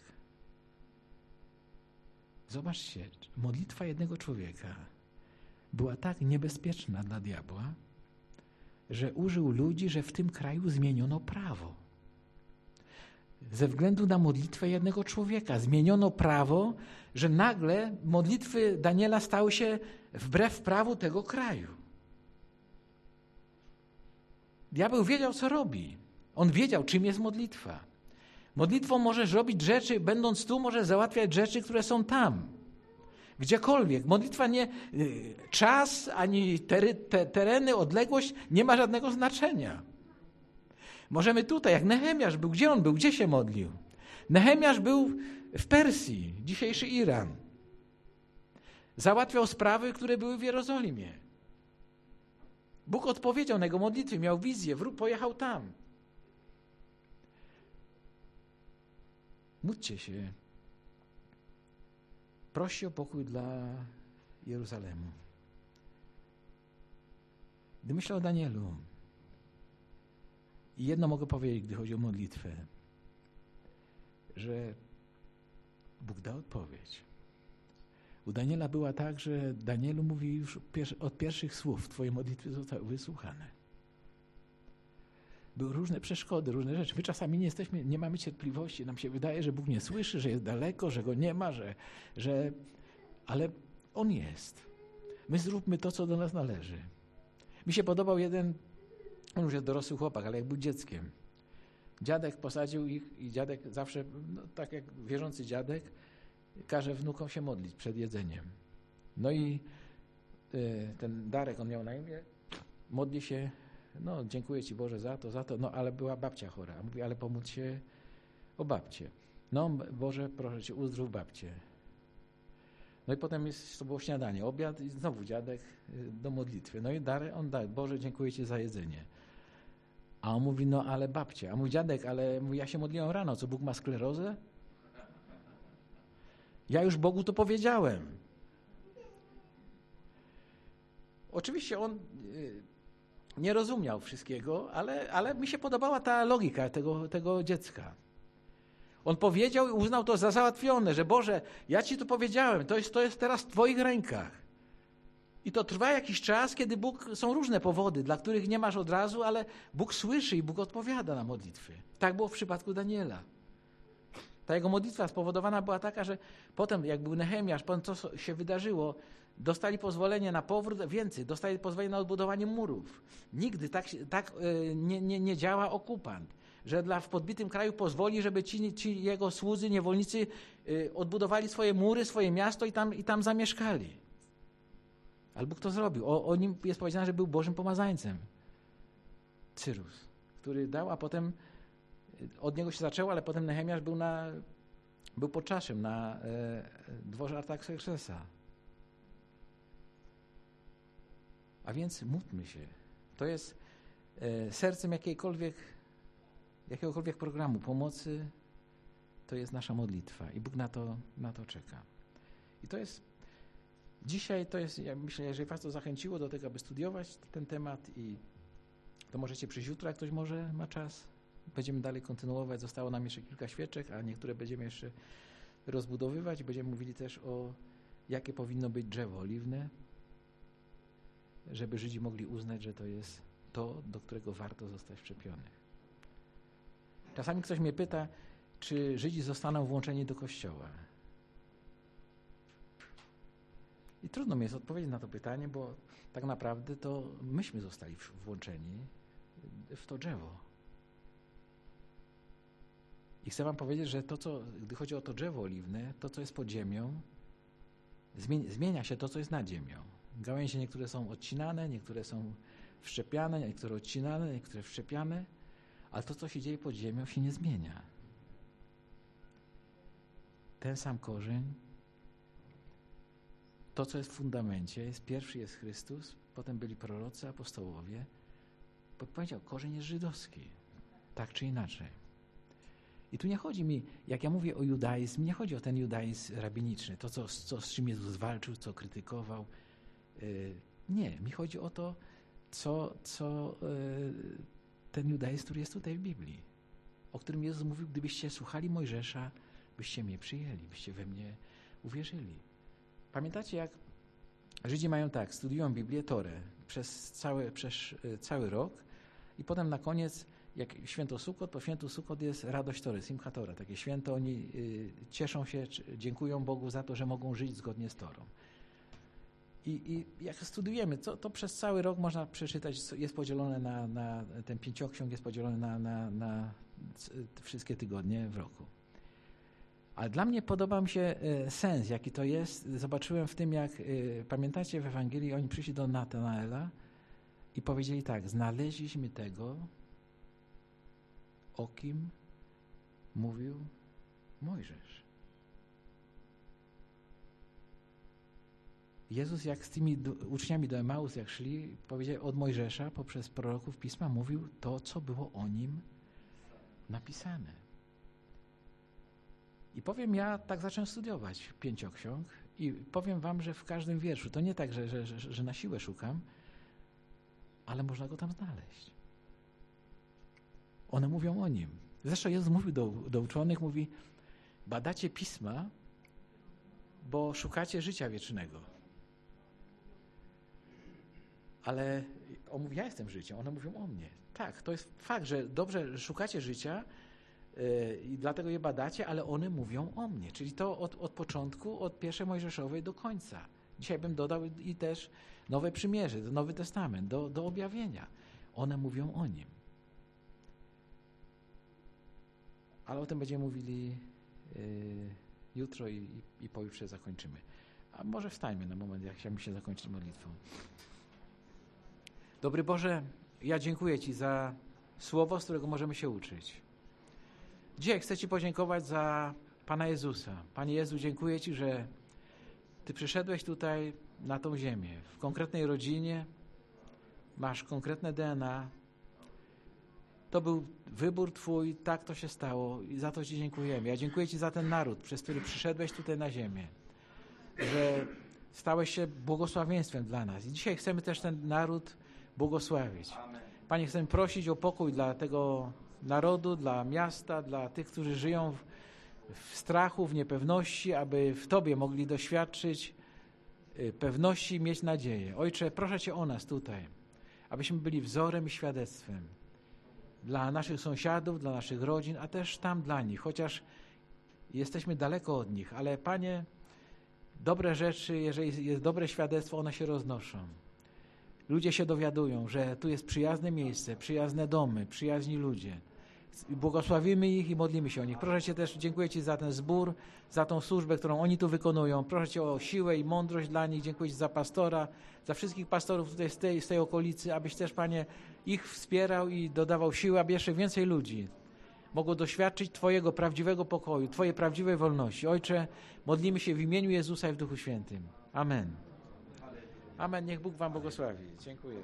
Zobaczcie, modlitwa jednego człowieka była tak niebezpieczna dla diabła, że użył ludzi, że w tym kraju zmieniono prawo. Ze względu na modlitwę jednego człowieka zmieniono prawo, że nagle modlitwy Daniela stały się wbrew prawu tego kraju. Diabeł wiedział, co robi. On wiedział, czym jest modlitwa. Modlitwą możesz robić rzeczy, będąc tu, możesz załatwiać rzeczy, które są tam. Gdziekolwiek. Modlitwa nie... Czas, ani tery, te, tereny, odległość nie ma żadnego znaczenia. Możemy tutaj, jak Nehemiasz był. Gdzie on był? Gdzie się modlił? Nehemiasz był w Persji, dzisiejszy Iran. Załatwiał sprawy, które były w Jerozolimie. Bóg odpowiedział na jego modlitwy, miał wizję, pojechał tam. Módlcie się. Proście o pokój dla Jeruzalemu. Gdy myślę o Danielu, i jedno mogę powiedzieć, gdy chodzi o modlitwę, że Bóg da odpowiedź. U Daniela była tak, że Danielu mówi już od pierwszych słów, twoje modlitwy zostały wysłuchane. Były różne przeszkody, różne rzeczy. My czasami nie jesteśmy, nie mamy cierpliwości. Nam się wydaje, że Bóg nie słyszy, że jest daleko, że Go nie ma, że, że... ale On jest. My zróbmy to, co do nas należy. Mi się podobał jeden, on już jest dorosły chłopak, ale jak był dzieckiem. Dziadek posadził ich i dziadek zawsze, no, tak jak wierzący dziadek, każe wnukom się modlić przed jedzeniem. No i y, ten Darek, on miał na imię, modli się, no dziękuję Ci Boże za to, za to, no ale była babcia chora. Mówi, ale pomódl się o babcię. No Boże, proszę Cię, uzdrów babcię. No i potem jest, to było śniadanie, obiad i znowu dziadek y, do modlitwy. No i Darek, on da, Boże, dziękuję Ci za jedzenie. A on mówi, no ale babcia. A mój dziadek, ale mówi, ja się modliłem rano, co Bóg ma sklerozę? Ja już Bogu to powiedziałem. Oczywiście on y, nie rozumiał wszystkiego, ale, ale mi się podobała ta logika tego, tego dziecka. On powiedział i uznał to za załatwione, że Boże, ja Ci to powiedziałem, to jest, to jest teraz w Twoich rękach. I to trwa jakiś czas, kiedy Bóg, są różne powody, dla których nie masz od razu, ale Bóg słyszy i Bóg odpowiada na modlitwy. Tak było w przypadku Daniela. Ta jego modlitwa spowodowana była taka, że potem, jak był Nehemiasz, potem co się wydarzyło, dostali pozwolenie na powrót, więcej, dostali pozwolenie na odbudowanie murów. Nigdy tak, tak nie, nie, nie działa okupant, że dla w podbitym kraju pozwoli, żeby ci, ci jego słudzy, niewolnicy odbudowali swoje mury, swoje miasto i tam, i tam zamieszkali. Ale Bóg to zrobił. O, o nim jest powiedziane, że był Bożym pomazańcem. Cyrus, który dał, a potem od niego się zaczęło, ale potem Nehemiasz był, na, był podczaszym na e, dworze Artaxerxesa. A więc módlmy się. To jest e, sercem jakiejkolwiek, jakiegokolwiek programu pomocy, to jest nasza modlitwa i Bóg na to, na to czeka. I to jest dzisiaj, to jest, ja myślę, jeżeli was to zachęciło do tego, aby studiować ten temat i to możecie przyjść jutro, jak ktoś może ma czas. Będziemy dalej kontynuować. Zostało nam jeszcze kilka świeczek, a niektóre będziemy jeszcze rozbudowywać. Będziemy mówili też o jakie powinno być drzewo oliwne, żeby Żydzi mogli uznać, że to jest to, do którego warto zostać wszczepionych. Czasami ktoś mnie pyta, czy Żydzi zostaną włączeni do Kościoła. I trudno mi jest odpowiedzieć na to pytanie, bo tak naprawdę to myśmy zostali włączeni w to drzewo. I chcę wam powiedzieć, że to, co, gdy chodzi o to drzewo oliwne, to, co jest pod ziemią, zmienia się to, co jest nad ziemią. Gałęzie niektóre są odcinane, niektóre są wszczepiane, niektóre odcinane, niektóre wszczepiane, ale to, co się dzieje pod ziemią, się nie zmienia. Ten sam korzeń, to, co jest w fundamencie, jest pierwszy jest Chrystus, potem byli prorocy, apostołowie. Powiedział, korzeń jest żydowski, tak czy inaczej. I tu nie chodzi mi, jak ja mówię o judaizm, nie chodzi o ten judaizm rabiniczny, to, co, co, z czym Jezus walczył, co krytykował. Yy, nie, mi chodzi o to, co, co yy, ten judaizm, który jest tutaj w Biblii, o którym Jezus mówił, gdybyście słuchali Mojżesza, byście mnie przyjęli, byście we mnie uwierzyli. Pamiętacie, jak Żydzi mają tak, studiują Biblię, Torę przez cały, przez cały rok i potem na koniec, jak święto Sukot, to święto Sukot jest radość Tory, Simcha Tora, takie święto, oni y, cieszą się, dziękują Bogu za to, że mogą żyć zgodnie z Torą. I, i jak studiujemy, to, to przez cały rok można przeczytać, jest podzielone na, na ten pięcioksiąg jest podzielony na, na, na wszystkie tygodnie w roku. Ale dla mnie podoba mi się sens, jaki to jest. Zobaczyłem w tym, jak, pamiętacie w Ewangelii, oni przyszli do Natanaela i powiedzieli tak, znaleźliśmy tego, o kim mówił Mojżesz. Jezus, jak z tymi uczniami do Emaus, jak szli, powiedział od Mojżesza poprzez proroków Pisma, mówił to, co było o nim napisane. I powiem, ja tak zacząłem studiować pięcioksiąg i powiem wam, że w każdym wierszu, to nie tak, że, że, że, że na siłę szukam, ale można go tam znaleźć. One mówią o nim. Zresztą Jezus mówił do, do uczonych, mówi, badacie Pisma, bo szukacie życia wiecznego. Ale on mówi, ja jestem życiem, one mówią o mnie. Tak, to jest fakt, że dobrze że szukacie życia yy, i dlatego je badacie, ale one mówią o mnie. Czyli to od, od początku, od pierwszej Mojżeszowej do końca. Dzisiaj bym dodał i też Nowe Przymierze, Nowy Testament, do, do objawienia. One mówią o nim. Ale o tym będziemy mówili yy, jutro i, i, i pojutrze zakończymy. A może wstańmy na moment, jak chciałbym się zakończyć modlitwą. Dobry Boże, ja dziękuję Ci za słowo, z którego możemy się uczyć. Dzisiaj chcę Ci podziękować za Pana Jezusa. Panie Jezu, dziękuję Ci, że Ty przyszedłeś tutaj na tą ziemię, w konkretnej rodzinie, masz konkretne D N A. To był wybór Twój, tak to się stało i za to Ci dziękujemy. Ja dziękuję Ci za ten naród, przez który przyszedłeś tutaj na ziemię, że stałeś się błogosławieństwem dla nas. I dzisiaj chcemy też ten naród błogosławić. Panie, chcemy prosić o pokój dla tego narodu, dla miasta, dla tych, którzy żyją w, w strachu, w niepewności, aby w Tobie mogli doświadczyć pewności i mieć nadzieję. Ojcze, proszę Cię o nas tutaj, abyśmy byli wzorem i świadectwem dla naszych sąsiadów, dla naszych rodzin, a też tam dla nich, chociaż jesteśmy daleko od nich, ale Panie, dobre rzeczy, jeżeli jest dobre świadectwo, one się roznoszą. Ludzie się dowiadują, że tu jest przyjazne miejsce, przyjazne domy, przyjaźni ludzie. Błogosławimy ich i modlimy się o nich. Proszę Cię też, dziękuję Ci za ten zbór, za tą służbę, którą oni tu wykonują. Proszę Cię o siłę i mądrość dla nich. Dziękuję Ci za pastora, za wszystkich pastorów tutaj z tej, z tej okolicy, abyś też, Panie, ich wspierał i dodawał siły, aby jeszcze więcej ludzi mogło doświadczyć Twojego prawdziwego pokoju, Twojej prawdziwej wolności. Ojcze, modlimy się w imieniu Jezusa i w Duchu Świętym. Amen. Amen. Niech Bóg Wam błogosławi. Dziękuję.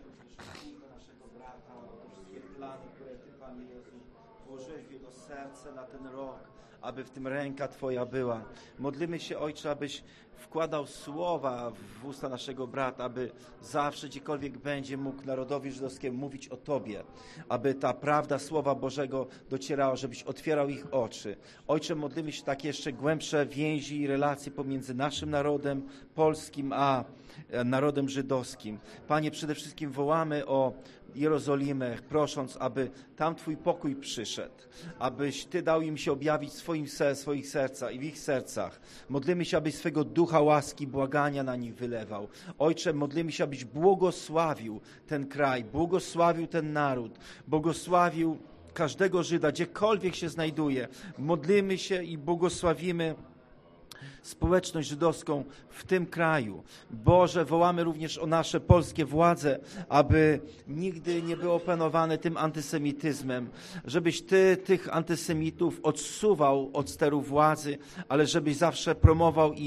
Włożyłeś w jego serce na ten rok, aby w tym ręka Twoja była. Modlimy się, Ojcze, abyś wkładał słowa w usta naszego brata, aby zawsze, gdziekolwiek będzie, mógł narodowi żydowskiemu mówić o Tobie, aby ta prawda Słowa Bożego docierała, żebyś otwierał ich oczy. Ojcze, modlimy się takie jeszcze głębsze więzi i relacje pomiędzy naszym narodem polskim a narodem żydowskim. Panie, przede wszystkim wołamy o Jerozolimę, prosząc, aby tam Twój pokój przyszedł, abyś Ty dał im się objawić w swoim ser, swoich sercach i w ich sercach. Modlimy się, abyś swego ducha łaski, błagania na nich wylewał. Ojcze, modlimy się, abyś błogosławił ten kraj, błogosławił ten naród, błogosławił każdego Żyda, gdziekolwiek się znajduje. Modlimy się i błogosławimy społeczność żydowską w tym kraju. Boże, wołamy również o nasze polskie władze, aby nigdy nie były opanowane tym antysemityzmem, żebyś Ty tych antysemitów odsuwał od steru władzy, ale żebyś zawsze promował i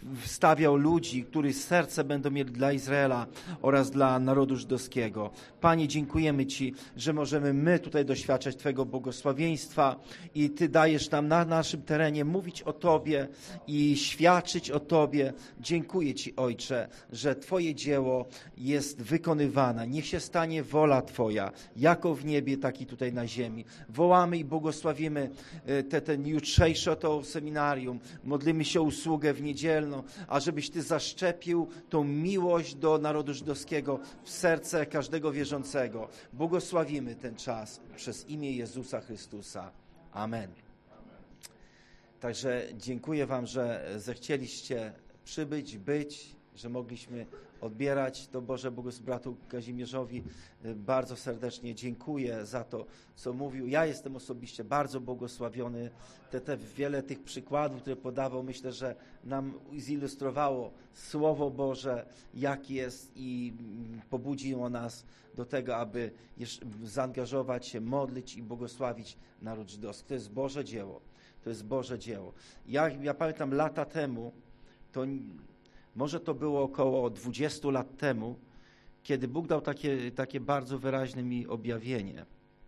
wstawiał ludzi, których serce będą mieli dla Izraela oraz dla narodu żydowskiego. Panie, dziękujemy Ci, że możemy my tutaj doświadczać Twojego błogosławieństwa i Ty dajesz nam na naszym terenie mówić o Tobie i świadczyć o Tobie. Dziękuję Ci, Ojcze, że Twoje dzieło jest wykonywane. Niech się stanie wola Twoja, jako w niebie, tak i tutaj na ziemi. Wołamy i błogosławimy te, ten jutrzejsze to seminarium. Modlimy się o usługę w niedzielną, ażebyś Ty zaszczepił tą miłość do narodu żydowskiego w serce każdego wierzącego. Błogosławimy ten czas przez imię Jezusa Chrystusa. Amen. Także dziękuję Wam, że zechcieliście przybyć, być, że mogliśmy odbierać to Boże błogosławieństwo bratu Kazimierzowi. Bardzo serdecznie dziękuję za to, co mówił. Ja jestem osobiście bardzo błogosławiony. Te, te wiele tych przykładów, które podawał, myślę, że nam zilustrowało Słowo Boże, jak jest i pobudziło nas do tego, aby zaangażować się, modlić i błogosławić naród żydowski. To jest Boże dzieło. To jest Boże dzieło. Ja, ja pamiętam lata temu, to może to było około dwudziestu lat temu, kiedy Bóg dał takie, takie bardzo wyraźne mi objawienie.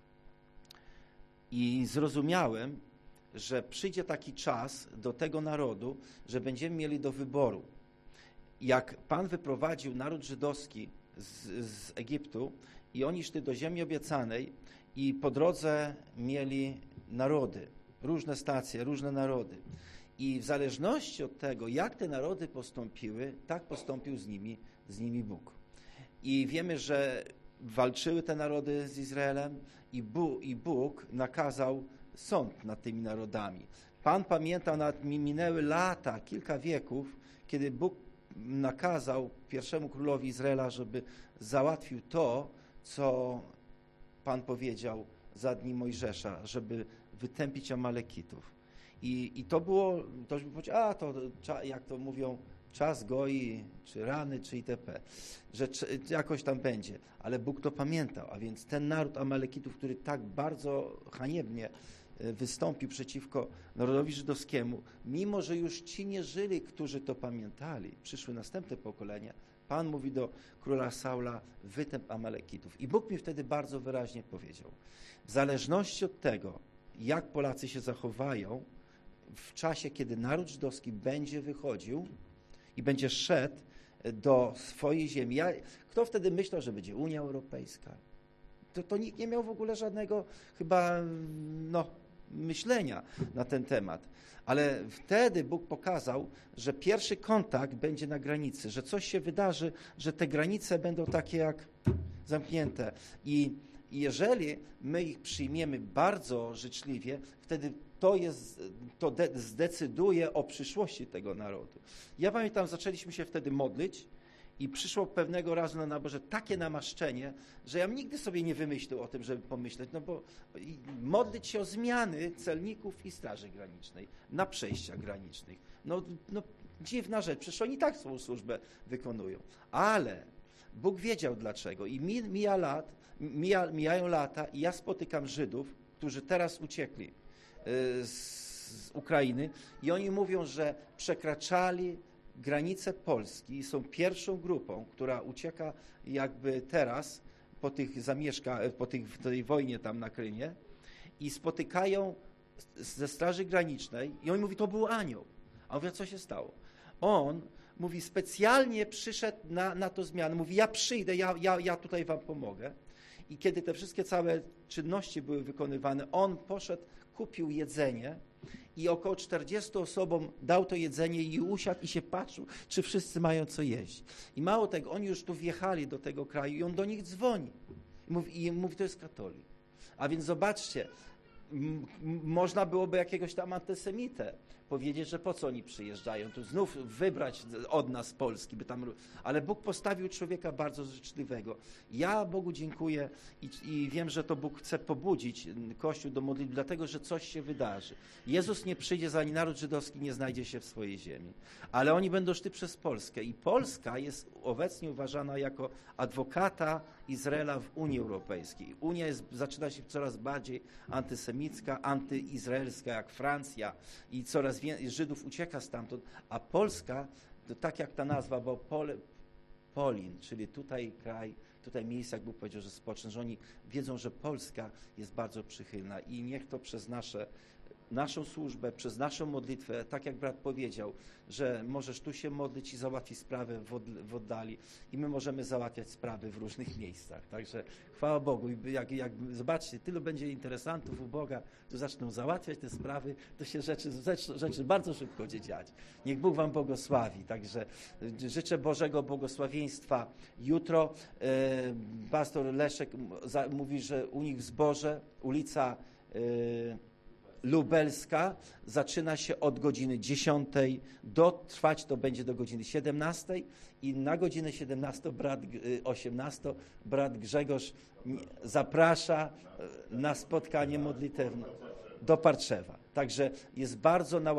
I zrozumiałem, że przyjdzie taki czas do tego narodu, że będziemy mieli do wyboru. Jak Pan wyprowadził naród żydowski z, z Egiptu i oni szli do ziemi obiecanej i po drodze mieli narody, różne stacje, różne narody. I w zależności od tego, jak te narody postąpiły, tak postąpił z nimi, z nimi Bóg. I wiemy, że walczyły te narody z Izraelem i Bóg, i Bóg nakazał sąd nad tymi narodami. Pan pamiętał, nawet minęły lata, kilka wieków, kiedy Bóg nakazał pierwszemu królowi Izraela, żeby załatwił to, co Pan powiedział za dni Mojżesza, żeby wytępić Amalekitów. I, i to było, ktoś by powiedział, a to jak to mówią, czas goi, czy rany, czy itp., że jakoś tam będzie. Ale Bóg to pamiętał, a więc ten naród Amalekitów, który tak bardzo haniebnie wystąpił przeciwko narodowi żydowskiemu, mimo że już ci nie żyli, którzy to pamiętali, przyszły następne pokolenia, Pan mówi do króla Saula, wytęp Amalekitów. I Bóg mi wtedy bardzo wyraźnie powiedział, w zależności od tego, jak Polacy się zachowają, w czasie, kiedy naród żydowski będzie wychodził i będzie szedł do swojej ziemi. Ja, kto wtedy myślał, że będzie Unia Europejska? To, to nikt nie miał w ogóle żadnego chyba no, myślenia na ten temat. Ale wtedy Bóg pokazał, że pierwszy kontakt będzie na granicy, że coś się wydarzy, że te granice będą takie jak zamknięte. I jeżeli my ich przyjmiemy bardzo życzliwie, wtedy to, jest, to de, zdecyduje o przyszłości tego narodu. Ja pamiętam, zaczęliśmy się wtedy modlić i przyszło pewnego razu na naborze takie namaszczenie, że ja nigdy sobie nie wymyślił o tym, żeby pomyśleć, no bo modlić się o zmiany celników i Straży Granicznej na przejściach granicznych. No, no dziwna rzecz, przecież oni tak swoją służbę wykonują. Ale Bóg wiedział dlaczego i mija lat, mija, mijają lata i ja spotykam Żydów, którzy teraz uciekli z Ukrainy i oni mówią, że przekraczali granice Polski i są pierwszą grupą, która ucieka jakby teraz po tych zamieszka, po tych, tej wojnie tam na Krymie i spotykają ze Straży Granicznej i on mówi, to był anioł. A mówię, co się stało? On mówi, specjalnie przyszedł na, na to zmianę, mówi, ja przyjdę, ja, ja, ja tutaj wam pomogę. I kiedy te wszystkie całe czynności były wykonywane, on poszedł, kupił jedzenie i około czterdziestu osobom dał to jedzenie i usiadł i się patrzył, czy wszyscy mają co jeść. I mało tego, oni już tu wjechali do tego kraju i on do nich dzwoni. I mówi, i mówi to jest katolik. A więc zobaczcie, m- m- można byłoby jakiegoś tam antysemitę powiedzieć, że po co oni przyjeżdżają, tu znów wybrać od nas Polski, by tam... ale Bóg postawił człowieka bardzo życzliwego. Ja Bogu dziękuję i, i wiem, że to Bóg chce pobudzić Kościół do modlitwy, dlatego, że coś się wydarzy. Jezus nie przyjdzie, zanim naród żydowski nie znajdzie się w swojej ziemi, ale oni będą szli przez Polskę i Polska jest obecnie uważana jako adwokata Izraela w Unii Europejskiej. Unia jest, zaczyna się coraz bardziej antysemicka, antyizraelska, jak Francja i coraz wie, Żydów ucieka stamtąd, a Polska, to tak jak ta nazwa, bo Pole, Polin, czyli tutaj kraj, tutaj miejsce, jak Bóg powiedział, że spocznę, że oni wiedzą, że Polska jest bardzo przychylna i niech to przez nasze, naszą służbę, przez naszą modlitwę, tak jak brat powiedział, że możesz tu się modlić i załatwić sprawę w, od, w oddali i my możemy załatwiać sprawy w różnych miejscach. Także chwała Bogu. I jak, jak zobaczcie, tylu będzie interesantów u Boga, to zaczną załatwiać te sprawy, to się rzeczy, rzeczy, rzeczy bardzo szybko będzie dziać. Niech Bóg wam błogosławi. Także życzę Bożego błogosławieństwa. Jutro e, pastor Leszek za, mówi, że u nich w Zborze, ulica e, Lubelska zaczyna się od godziny dziesiątej, do, trwać to będzie do godziny siedemnastej i na godzinę siedemnastą, brat, osiemnastą brat Grzegorz zaprasza na spotkanie modlitewne do Parczewa. Także jest bardzo na